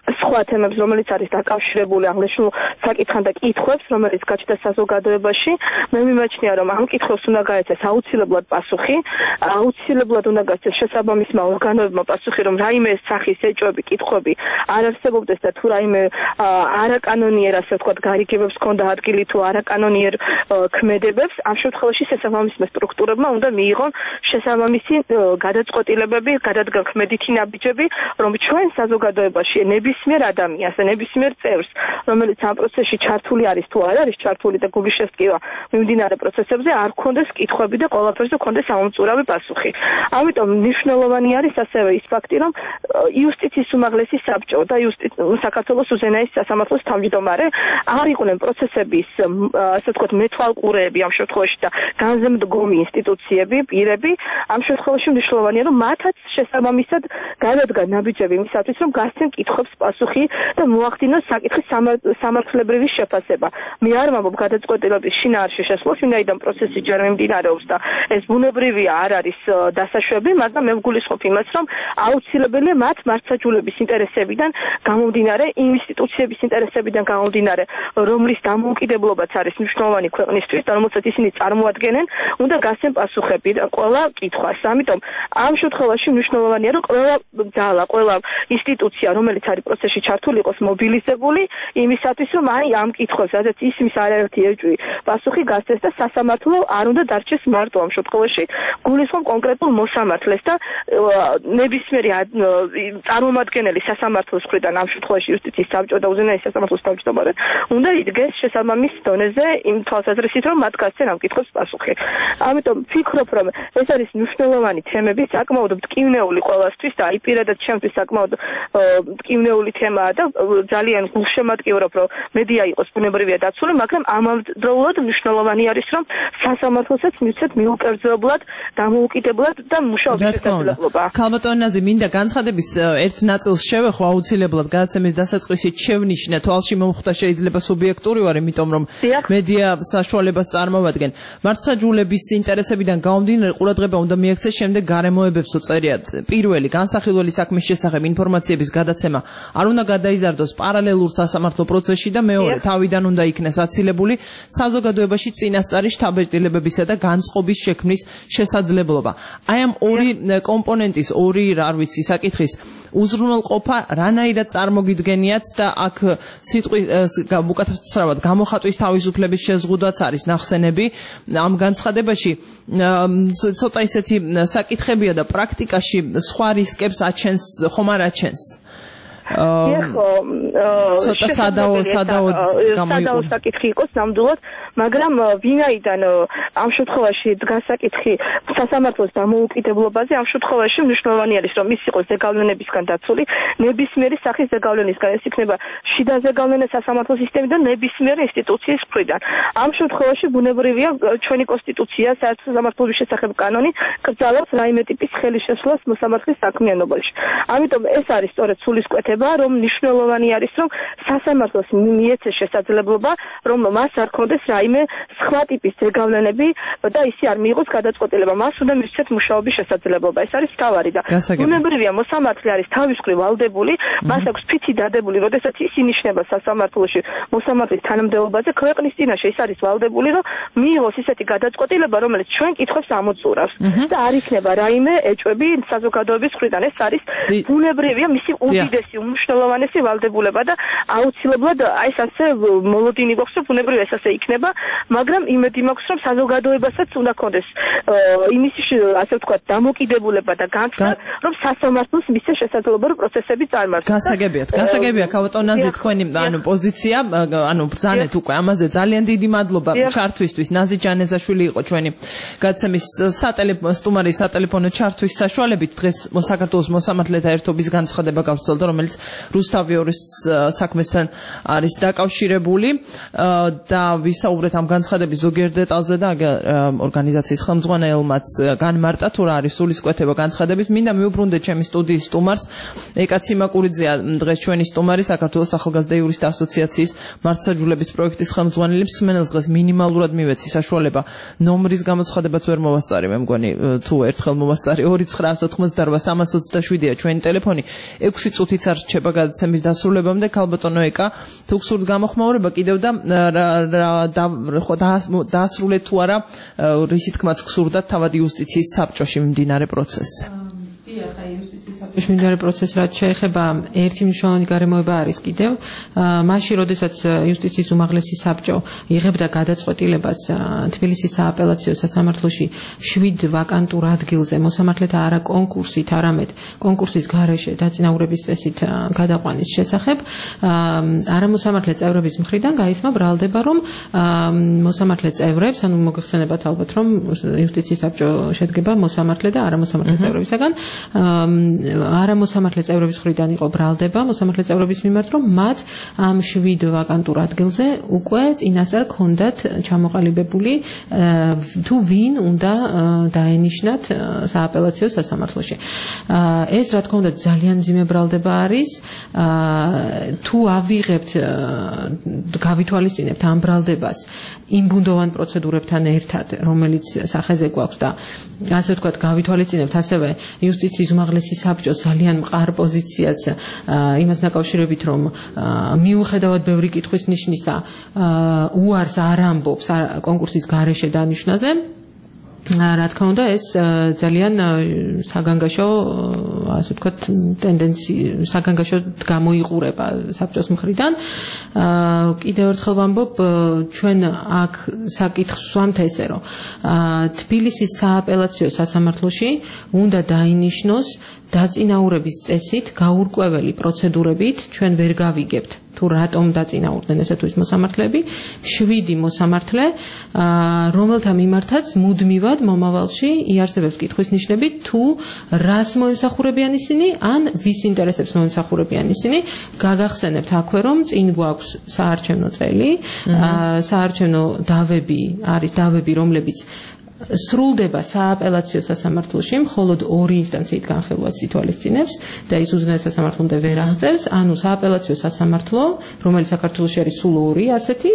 სხვა თემებს, რომელიც არის დაკავშირებული აღნიშნულ საკითხთან და კითხვებს, რომელიც გაჩნდა საზოგადოებაში, მე მიმაჩნია, რომ ამ კითხვებს უნდა გაეცეს აუცილებლად პასუხი, აუცილებლად უნდა გაეცეს შესაბამისმა ორგანოებმა პასუხი, რომ რაიმე სახის ეჭვები, კითხვები არ არსებობდეს და თუ რაიმე არაკანონიერ, ასე ვთქვათ, გარიგებებს ჰქონდა ადგილი თუ არაკანონიერ ქმედებებს, ამ შემთხვევაში შესაბამისმა სტრუქტურებმა უნდა მიიღონ შესაბამისი გადაწყვეტილებები, გადადგა ქმედითი ნაბიჯები, რომ ჩვენ საზოგადოებაში ნებისმიერ ადამიანს, ნებისმიერ წევრს, რომელიც ამ პროცესში ჩართული არის თუ არ არის ჩართული და გულის შესტკივა მიმდინარე პროცესებზე არ ქონდეს კითხვები და ყველაფერზე ქონდეს ამომწურავი პასუხი. ამიტომ მნიშვნელოვანი არის ასევე ის ფაქტი, რომ იუსტიციის უმაღლესი საბჭო და საქართველოს უზენაეს სასამართლოს თავმჯდომარე არ იყვნენ პროცესების, ასე ვთქვათ, მეთვალყურეები ამ შემთხვევაში და განზემდგომი ინსტიტუციები, პირები, ამ შემთხვევაში მნიშვნელოვანია, რომ მათაც შესაბამისად გადადგა ნაბიჯები იმისათვის, რომ გასცენ კითხვებს პასუხი და მოახდინოს საკითხის სამართლებრივი შეფასება. მე არ ვამბობ გადაწყვეტილების შინაარსში შესვლას, ვინაიდან პროცესი ჯერ მიმდინარეობს და ეს ბუნებრივია, არ არის დასაშვები, მაგრამ მე ვგულისხმობ იმას, რომ აუცილებელია მათ მართლმსაჯულების ინტერესებიდან გამომდინარე, იმ ინსტიტუციების ინტერესებიდან გამომდინარე, რომლის დამოუკიდებლობაც არის მნიშვნელოვანი ქვეყნისთვის და რომელსაც ისინი წარმოადგენენ, უნდა გასცენ პასუხები და ყველა კითხვას. ამიტომ ამ შემთხვევაში მნიშვნელოვანია, რომ ყველა ძალა, ყველა ინსტიტუცია, რომელიც არის პროცესში ჩართული, იყოს მობილიზებული იმისათვის, რომ ამ კითხვებს, სადაც ისმის არაერთი ეჭვი პასუხი გასცეს და სასამართლო არ უნდა დარჩეს მარტო ამ შემთხვევაში. გულისხმობ კონკრეტულ მოსამართლეს და ნებისმიერი წარმომადგენელი სასამართლოს მხრიდან ამ შემთხვევაში იუსტიციის საბჭო და უზენაეს სასამართლოს თავმჯდომარე უნდა იდგეს შესაბამის დონეზე იმ თვალსაზრისით, რომ მათ გასცენ ამ კითხვებს პასუხი. ამიტომ ვფიქრობ, რომ ეს არის მნიშვნელოვანი თემები, საკმაოდ მტკივნეული ყველასთვის და პირადად ჩემთვის საკმაოდ მტკივნეული თემაა და ძალიან გულშემატკივრობ, რომ მედია იყოს ბუნებრივია დაცული, მაგრამ ამავდროულად მნიშვნელოვანი არის, რომ სასამართლოსაც მივცეთ მიუკერძოებლად, დამოუკიდებლად და მუშაობის შესაძლებლობა. ქალბატონაზე მინდა განცხადების ერთ ნაწილს შევეხო აუცილებლად გადაცემის დასაწყისში შევნიშნა თვალში მომხვდა შეიძლება სუბიექტური ვარ, იმიტომ რომ მედია საშუალებას წარმოვადგენ. მართლმსაჯულების ინტერესებიდან გამომდინარე ყურადღება უნდა მიექცეს შემდეგ გარემოებებსო წერიათ. პირველი განსახილველი საქმის შესახებ ინფორმაციების გადაცემა არ უნდა გადაიზარდოს პარალელურ სასამართლო პროცესში და მეორე თავიდან უნდა იქნეს აცილებული საზოგადოებაში წინასწარი შთაბეჭდილებებისა და განწყობის შექმნის შესაძლებლობა. აი ამ ორი კომპონენტის, ორი არ ვიცი, საკითხის უზრუნველყოფა რანაირად წარმოგიდგენიათ და აქ სიტყვის უკეთესად გამოხატვის თავისუფლების შეზღუდვაც არის ნახსენები ამ განცხადებაში. ცოტა ისეთი საკითხებია და პრაქტიკაში სხვა რისკებს აჩენს, ხომ არ აჩენს? ცოტა სადაო საკითხი იყოს ნამდვილად, მაგრამ ვინაიდან ამ შემთხვევაში დგას საკითხი სასამართლოს დამოუკიდებლობაზე, ამ შემთხვევაში მნიშვნელოვანი არის, რომ ის იყოს ზეგავლენებისგან დაცული, ნებისმიერი სახის ზეგავლენისგან, ეს იქნება შიდა ზეგავლენა სასამართლო სისტემიდან ნებისმიერი ინსტიტუციის მხრიდან. ამ შემთხვევაში ბუნებრივია ჩვენი კონსტიტუცია, საერთო სასამართლოების შესახებ კანონი კრძალავს რაიმე ტიპის ხელისშეშლას მოსამართლის საქმიანობაში. ამიტომ ეს არის სწორედ სულისკვეთება, რომ მნიშვნელოვანი არის, რომ სასამართლოს მიეცეს შესაძლებლობა, რომ მას არ ქონდეს რაიმე სხვა ტიპის ზეგავლენები და ისე არ მიიღოს გადაწყვეტილება. მას უნდა მისცეთ მუშაობის შესაძლებლობა. ეს არის თავარი და ბუნებრივია მოსამართლე არის თავის მხრივ ვალდებული, მას აქვს ფიცი დადებული, როდესაც ის ინიშნება სასამართლოში მოსამართლის თანამდებობაზე, ქვეყნის წინაშე ის არის ვალდებული, რომ მიიღოს ისეთი გადაწყვეტილება, რომელიც ჩვენ კითხვებს ამოწურავს და არ იქნება რაიმე ეჭვები საზოგადოების მხრიდან. ეს არის ბუნებრივია მისი უდიდესი უმნიშვნელოვანესი ვალდებულება და აუცილებლად ეს ასე მოლოდინი გვაქვს, რომ ბუნებრივია ეს ასე იქნება, მაგრამ იმედი მაქვს, რომ საზოგადოებასაც უნდა ქონდეს იმის ასე ვთქვათ დამოკიდებულება და განცდა, რომ სასამართლოს მისცეს შესაძლებლობა, რომ პროცესები წარმართოს. გასაგებია ქალბატონაზე თქვენი პოზიცია, ბრძანეთ უკვე ამაზე. ძალიან დიდი მადლობა ჩართვისთვის. ნაზი ჯანეზაშვილი იყო ჩვენი გადაცემის სტუმარი სატელეფონო ჩართვის საშუალებით. დღეს საქართველოს მოსამართლეთა ერთობის განცხადება გავცელდა, რომელიც რუსთავიორის საქმესთან არის დაკავშირებული და ვისაუბრეთ ამ განცხადების ზოგიერთ დეტალზე და ორგანიზაციის ხელმძღვანელმაც განმარტა თუ რა არის სულისკვეთება განცხადების. მინდა მიუბრუნდე ჩემი სტუდიის სტუმარს ეკაცი მაკურიძეა დღეს ჩვენი სტუმარი, საქართველოს ახალგაზრდა იურისტთა ასოციაციის მართლმსაჯულების პროექტის ხელმძღვანელი. მსმენელს დღეს მინიმალურად მივეცი საშუალება ნომრის გამოცხადებაც ვერ მოვასწარი, მე მგონი თუ ერთხელ მოვასწარი 2988 327-ია ჩვენი ტელეფონი. 6 წუთიც არ რჩება გადაცემის დასრულებამდე ქალბატონო ეკა თუ გსურთ გამოხმაურება კიდევ და დაასრულეთ თუ არა რისი თქმაც გსურდათ თავად იუსტიციის საბჭოში მიმდინარე პროცესზე. მიმდინარე პროცესს რაც შეეხება ერთი მნიშვნელოვანი გარემოება არის კიდევ მაშინ როდესაც იუსტიციის უმაღლესი საბჭო იღებდა გადაწყვეტილებას თბილისის სააპელაციო სასამართლოში 7 ვაკანტურ ადგილზე მოსამართლეთა არა კონკურსით, არამედ კონკურსის გარეშე დაწინაურების წესით გადაყვანის შესახებ არამოსამართლე წევრების მხრიდან გაისმა ბრალდება რომ მოსამართლე წევრებს ანუ მოგეხსენებათ ალბათ რომ იუსტიციის საბჭო შედგება მოსამართლე და არამოსამართლე წევრებისაგან არამოსამართლე წევრების მხრიდან იყო ბრალდება მოსამართლე წევრების მიმართ რომ მათ ამ 7 ვაკანტურ ადგილზე უკვე წინასწარ ჰქონდათ ჩამოყალიბებული თუ ვინ უნდა დაენიშნათ სააპელაციო სასამართლოში. ეს რა თქმა უნდა ძალიან მძიმე ბრალდება არის თუ ავიღებთ გავითვალისწინებთ ამ ბრალდებას იმ ბუნდოვან პროცედურებთან ერთად რომელიც სახეზე გვაქვს და ასე ვთქვათ გავითვალისწინებთ ასევე იუსტიციის უმაღლესი საბჭოს ძალიან მყარ პოზიციას იმას დაკავშირებით რომ მიუხედავად ბევრი კითხვის ნიშნისა უარს არ ამბობს კონკურსის გარეშე დანიშვნაზე რა თქმა უნდა ეს ძალიან საგანგაშო ასე ვთქვათ ტენდენცია საგანგაშოდ გამოიყურება საბჭოს მხრიდან კიდევ ერთხელ ვამბობ ჩვენ აქ საკითხს ვსვამთ ესე რომ თბილისის სააპელაციო სასამართლოში უნდა დაინიშნოს დაწინაურების წესით გაურკვეველი პროცედურებით ჩვენ ვერ გავიგებთ თუ რატომ დაწინაურდნენ ესე თუ ის მოსამართლეები 7 მოსამართლე რომელთა მიმართაც მუდმივად მომავალში იარსებებს კითხვის ნიშნები თუ რას მოემსახურებიან ისინი ან ვის ინტერესებს მოემსახურებიან ისინი გაგახსენებთ აქვე რომ წინ გვაქვს საარჩევნო წელი საარჩევნო დავები არის დავები რომლებიც სრულდება სააპელაციო სასამართლოში, მხოლოდ 2 ინსტანციით განხილვას ითვალისწინებს და ის უზენაეს სასამართლომდე ვერ აღწევს, ანუ სააპელაციო სასამართლო, რომელიც საქართველოში არის სულ 2 ასეთი,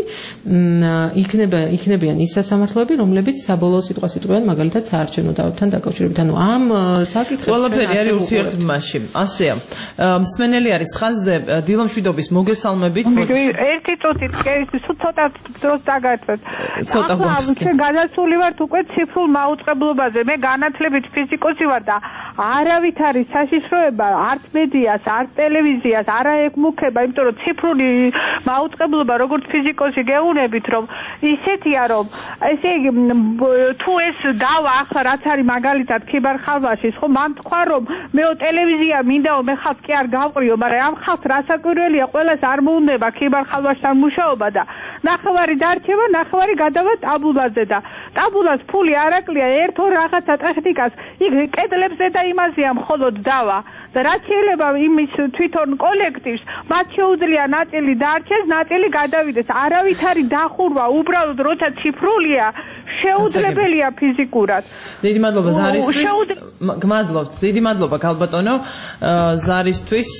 იქნებიან ის სასამართლოები, რომლებიც საბოლოო სიტყვას იტყვიან მაგალითად საარჩევნო დავებთან დაკავშირებით. ანუ ამ საკითხებს ყველაფერი არის ურთიერთმაში. ასეა. მსმენელი არის ხაზზე დილომშვიდობის მოგესალმებით. ერთი წუთით, ცოტა დროს დაგაწევთ. ცოტა გვაქვს. გადასული ვართ უკვე ციფრულ მაუწყებლობაზე. მე განათლებით ფიზიკოსი ვარ და არავით არის საშიშროება არც მედიას, არც ტელევიზიას, არა ეკმუქება, იმიტომ რომ ციფრული მაუწყებლობა როგორც ფიზიკოსი გეუბნებით რომ ისეთია რომ ესე იგი თუ ეს დავა ახლა რაც არის მაგალითად ქიბარხალვაშის ხო მან თქვა რომ მეო ტელევიზია მინდაო მე ხალხს კი არ გავყრიო, მაგრამ ამ ხალხს რასაკვირველია ყველას არ მოუნდება ქიბარხალვაშთან მუშაობა და ნახევარი დარჩება, ნახევარი გადავა ტაბულაზე და ტაბულას ფული არაკლია ერთ-ორ რაღაცა ტექნიკას იქ კედლებზე და იმაზეა მხოლოდ დავა და რაც შეიძლება იმის თვითონ კოლექტივს მათ შეუძლია ნაწილი დარჩეს, ნაწილი გადავიდეს. არავით არის დახურვა, უბრალოდ როცა ციფრულია შეუძლებელია ფიზიკურად. დიდი მადლობა ზარისთვის. გმადლობთ. დიდი მადლობა ქალბატონო. ზარისთვის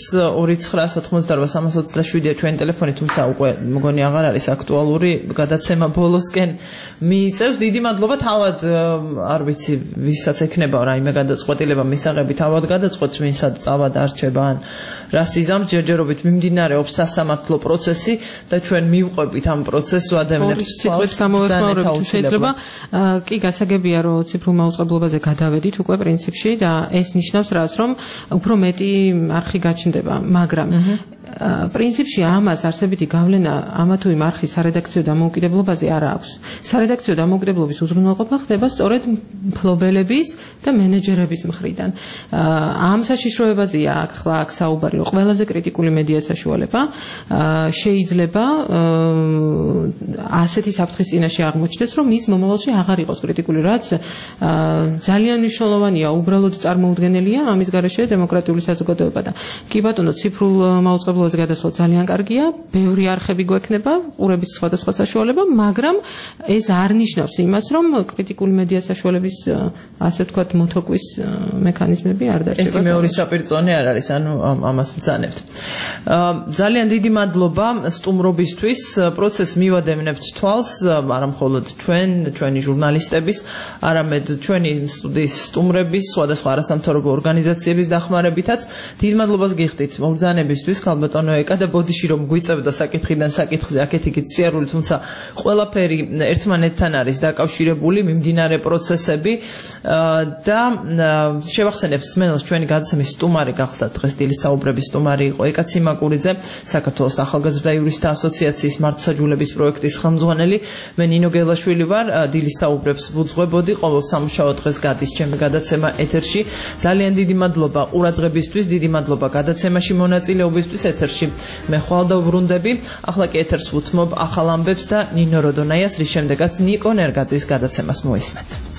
2998327-ია ჩვენი ტელეფონი, თუმცა უკვე მგონი აღარ არის აქტუალური გადაცემა ბოლოსკენ მიიწევს. დიდი მადლობა თავად არ ვიცი ვისაც ექნება რაიმე გადაწყვეტილება მისაღები თავად გადაწყვეტს ვინსაც წავა დარჩება ან რას იზამს ჯერჯერობით მიმდინარეობს სასამართლო პროცესი და ჩვენ მივყვებით ამ პროცესს ადამიანებს სიტყვით გამოვეხმაურებთ შეიძლება კი გასაგებია რომ ციფრულ მაუწყებლობაზე გადავედით უკვე პრინციპში და ეს ნიშნავს რას რომ უფრო მეტი არხი გაჩნდება მაგრამ პრინციპში ამას არსებითი გავლენა ამა თუ იმ არხის სარედაქციო დამოუკიდებლობაზე არ აქვს. სარედაქციო დამოუკიდებლობის უზრუნველყოფა ხდება სწორედ მფლობელების და მენეჯერების მხრიდან. ამ საშიშროებაზეა ახლა აქ საუბარი, რომ ყველაზე კრიტიკული მედია საშუალება შეიძლება ასეთი საფრთხის წინაშე აღმოჩნდეს, რომ ის მომავალში აღარ იყოს კრიტიკული, რაც ძალიან მნიშვნელოვანია, უბრალოდ წარმოუდგენელია ამის გარეშე დემოკრატიული საზოგადოება და კი ბატონო ციფრულ მაუწყებლობაზე საშუალებაზე გადასვლა ძალიან კარგია, ბევრი არხები გვექნება, ყურების სხვადასხვა საშუალება, მაგრამ ეს არ ნიშნავს იმას, რომ კრიტიკული მედია საშუალების ასე ვთქვათ მოთოკვის მექანიზმები არ დარჩება. ერთი მეორე საპირწონე არ არის, ანუ ამას ვბრძანებთ. ძალიან დიდი მადლობა სტუმრობისთვის. პროცესს მივადევნებთ თვალს, არა მხოლოდ ჩვენი ჟურნალისტების, არამედ ჩვენი სტუდიის სტუმრების, სხვადასხვა არასამთავრობო ორგანიზაციების დახმარებითაც. დიდ მადლობას გიხდით მობრძანებისთვის, ქალბატონო ეკა და ბოდიში რომ გვიწევდა საკითხიდან საკითხზე აქეთ-იქით სიარული, თუმცა ყველაფერი ერთმანეთთან არის დაკავშირებული, მიმდინარე პროცესები და შევახსენებ მსმენელს ჩვენი გადაცემის სტუმარი გახლდათ დღეს დილის საუბრების სტუმარი იყო ეკა ციმაკურიძე, საქართველოს ახალგაზრდა იურისტთა ასოციაციის მართლმსაჯულების პროექტის ხელმძღვანელი. მე ნინო გელაშვილი ვარ, დილის საუბრებს ვუძღვებოდი, ყოველ სამუშაო დღეს გადის ჩემი გადაცემა ეთერში. ძალიან დიდი მადლობა ყურადღებისთვის, დიდი მადლობა გადაცემაში მონაწილეობისთვის ეთერში. მე ხვალ დავბრუნდები, ახლა კი ეთერს ვუთმობ ახალ ამბებს და ნინო როდონაიას, რის შემდეგაც ნიკო ნერგაძის გადაცემას მოისმენთ.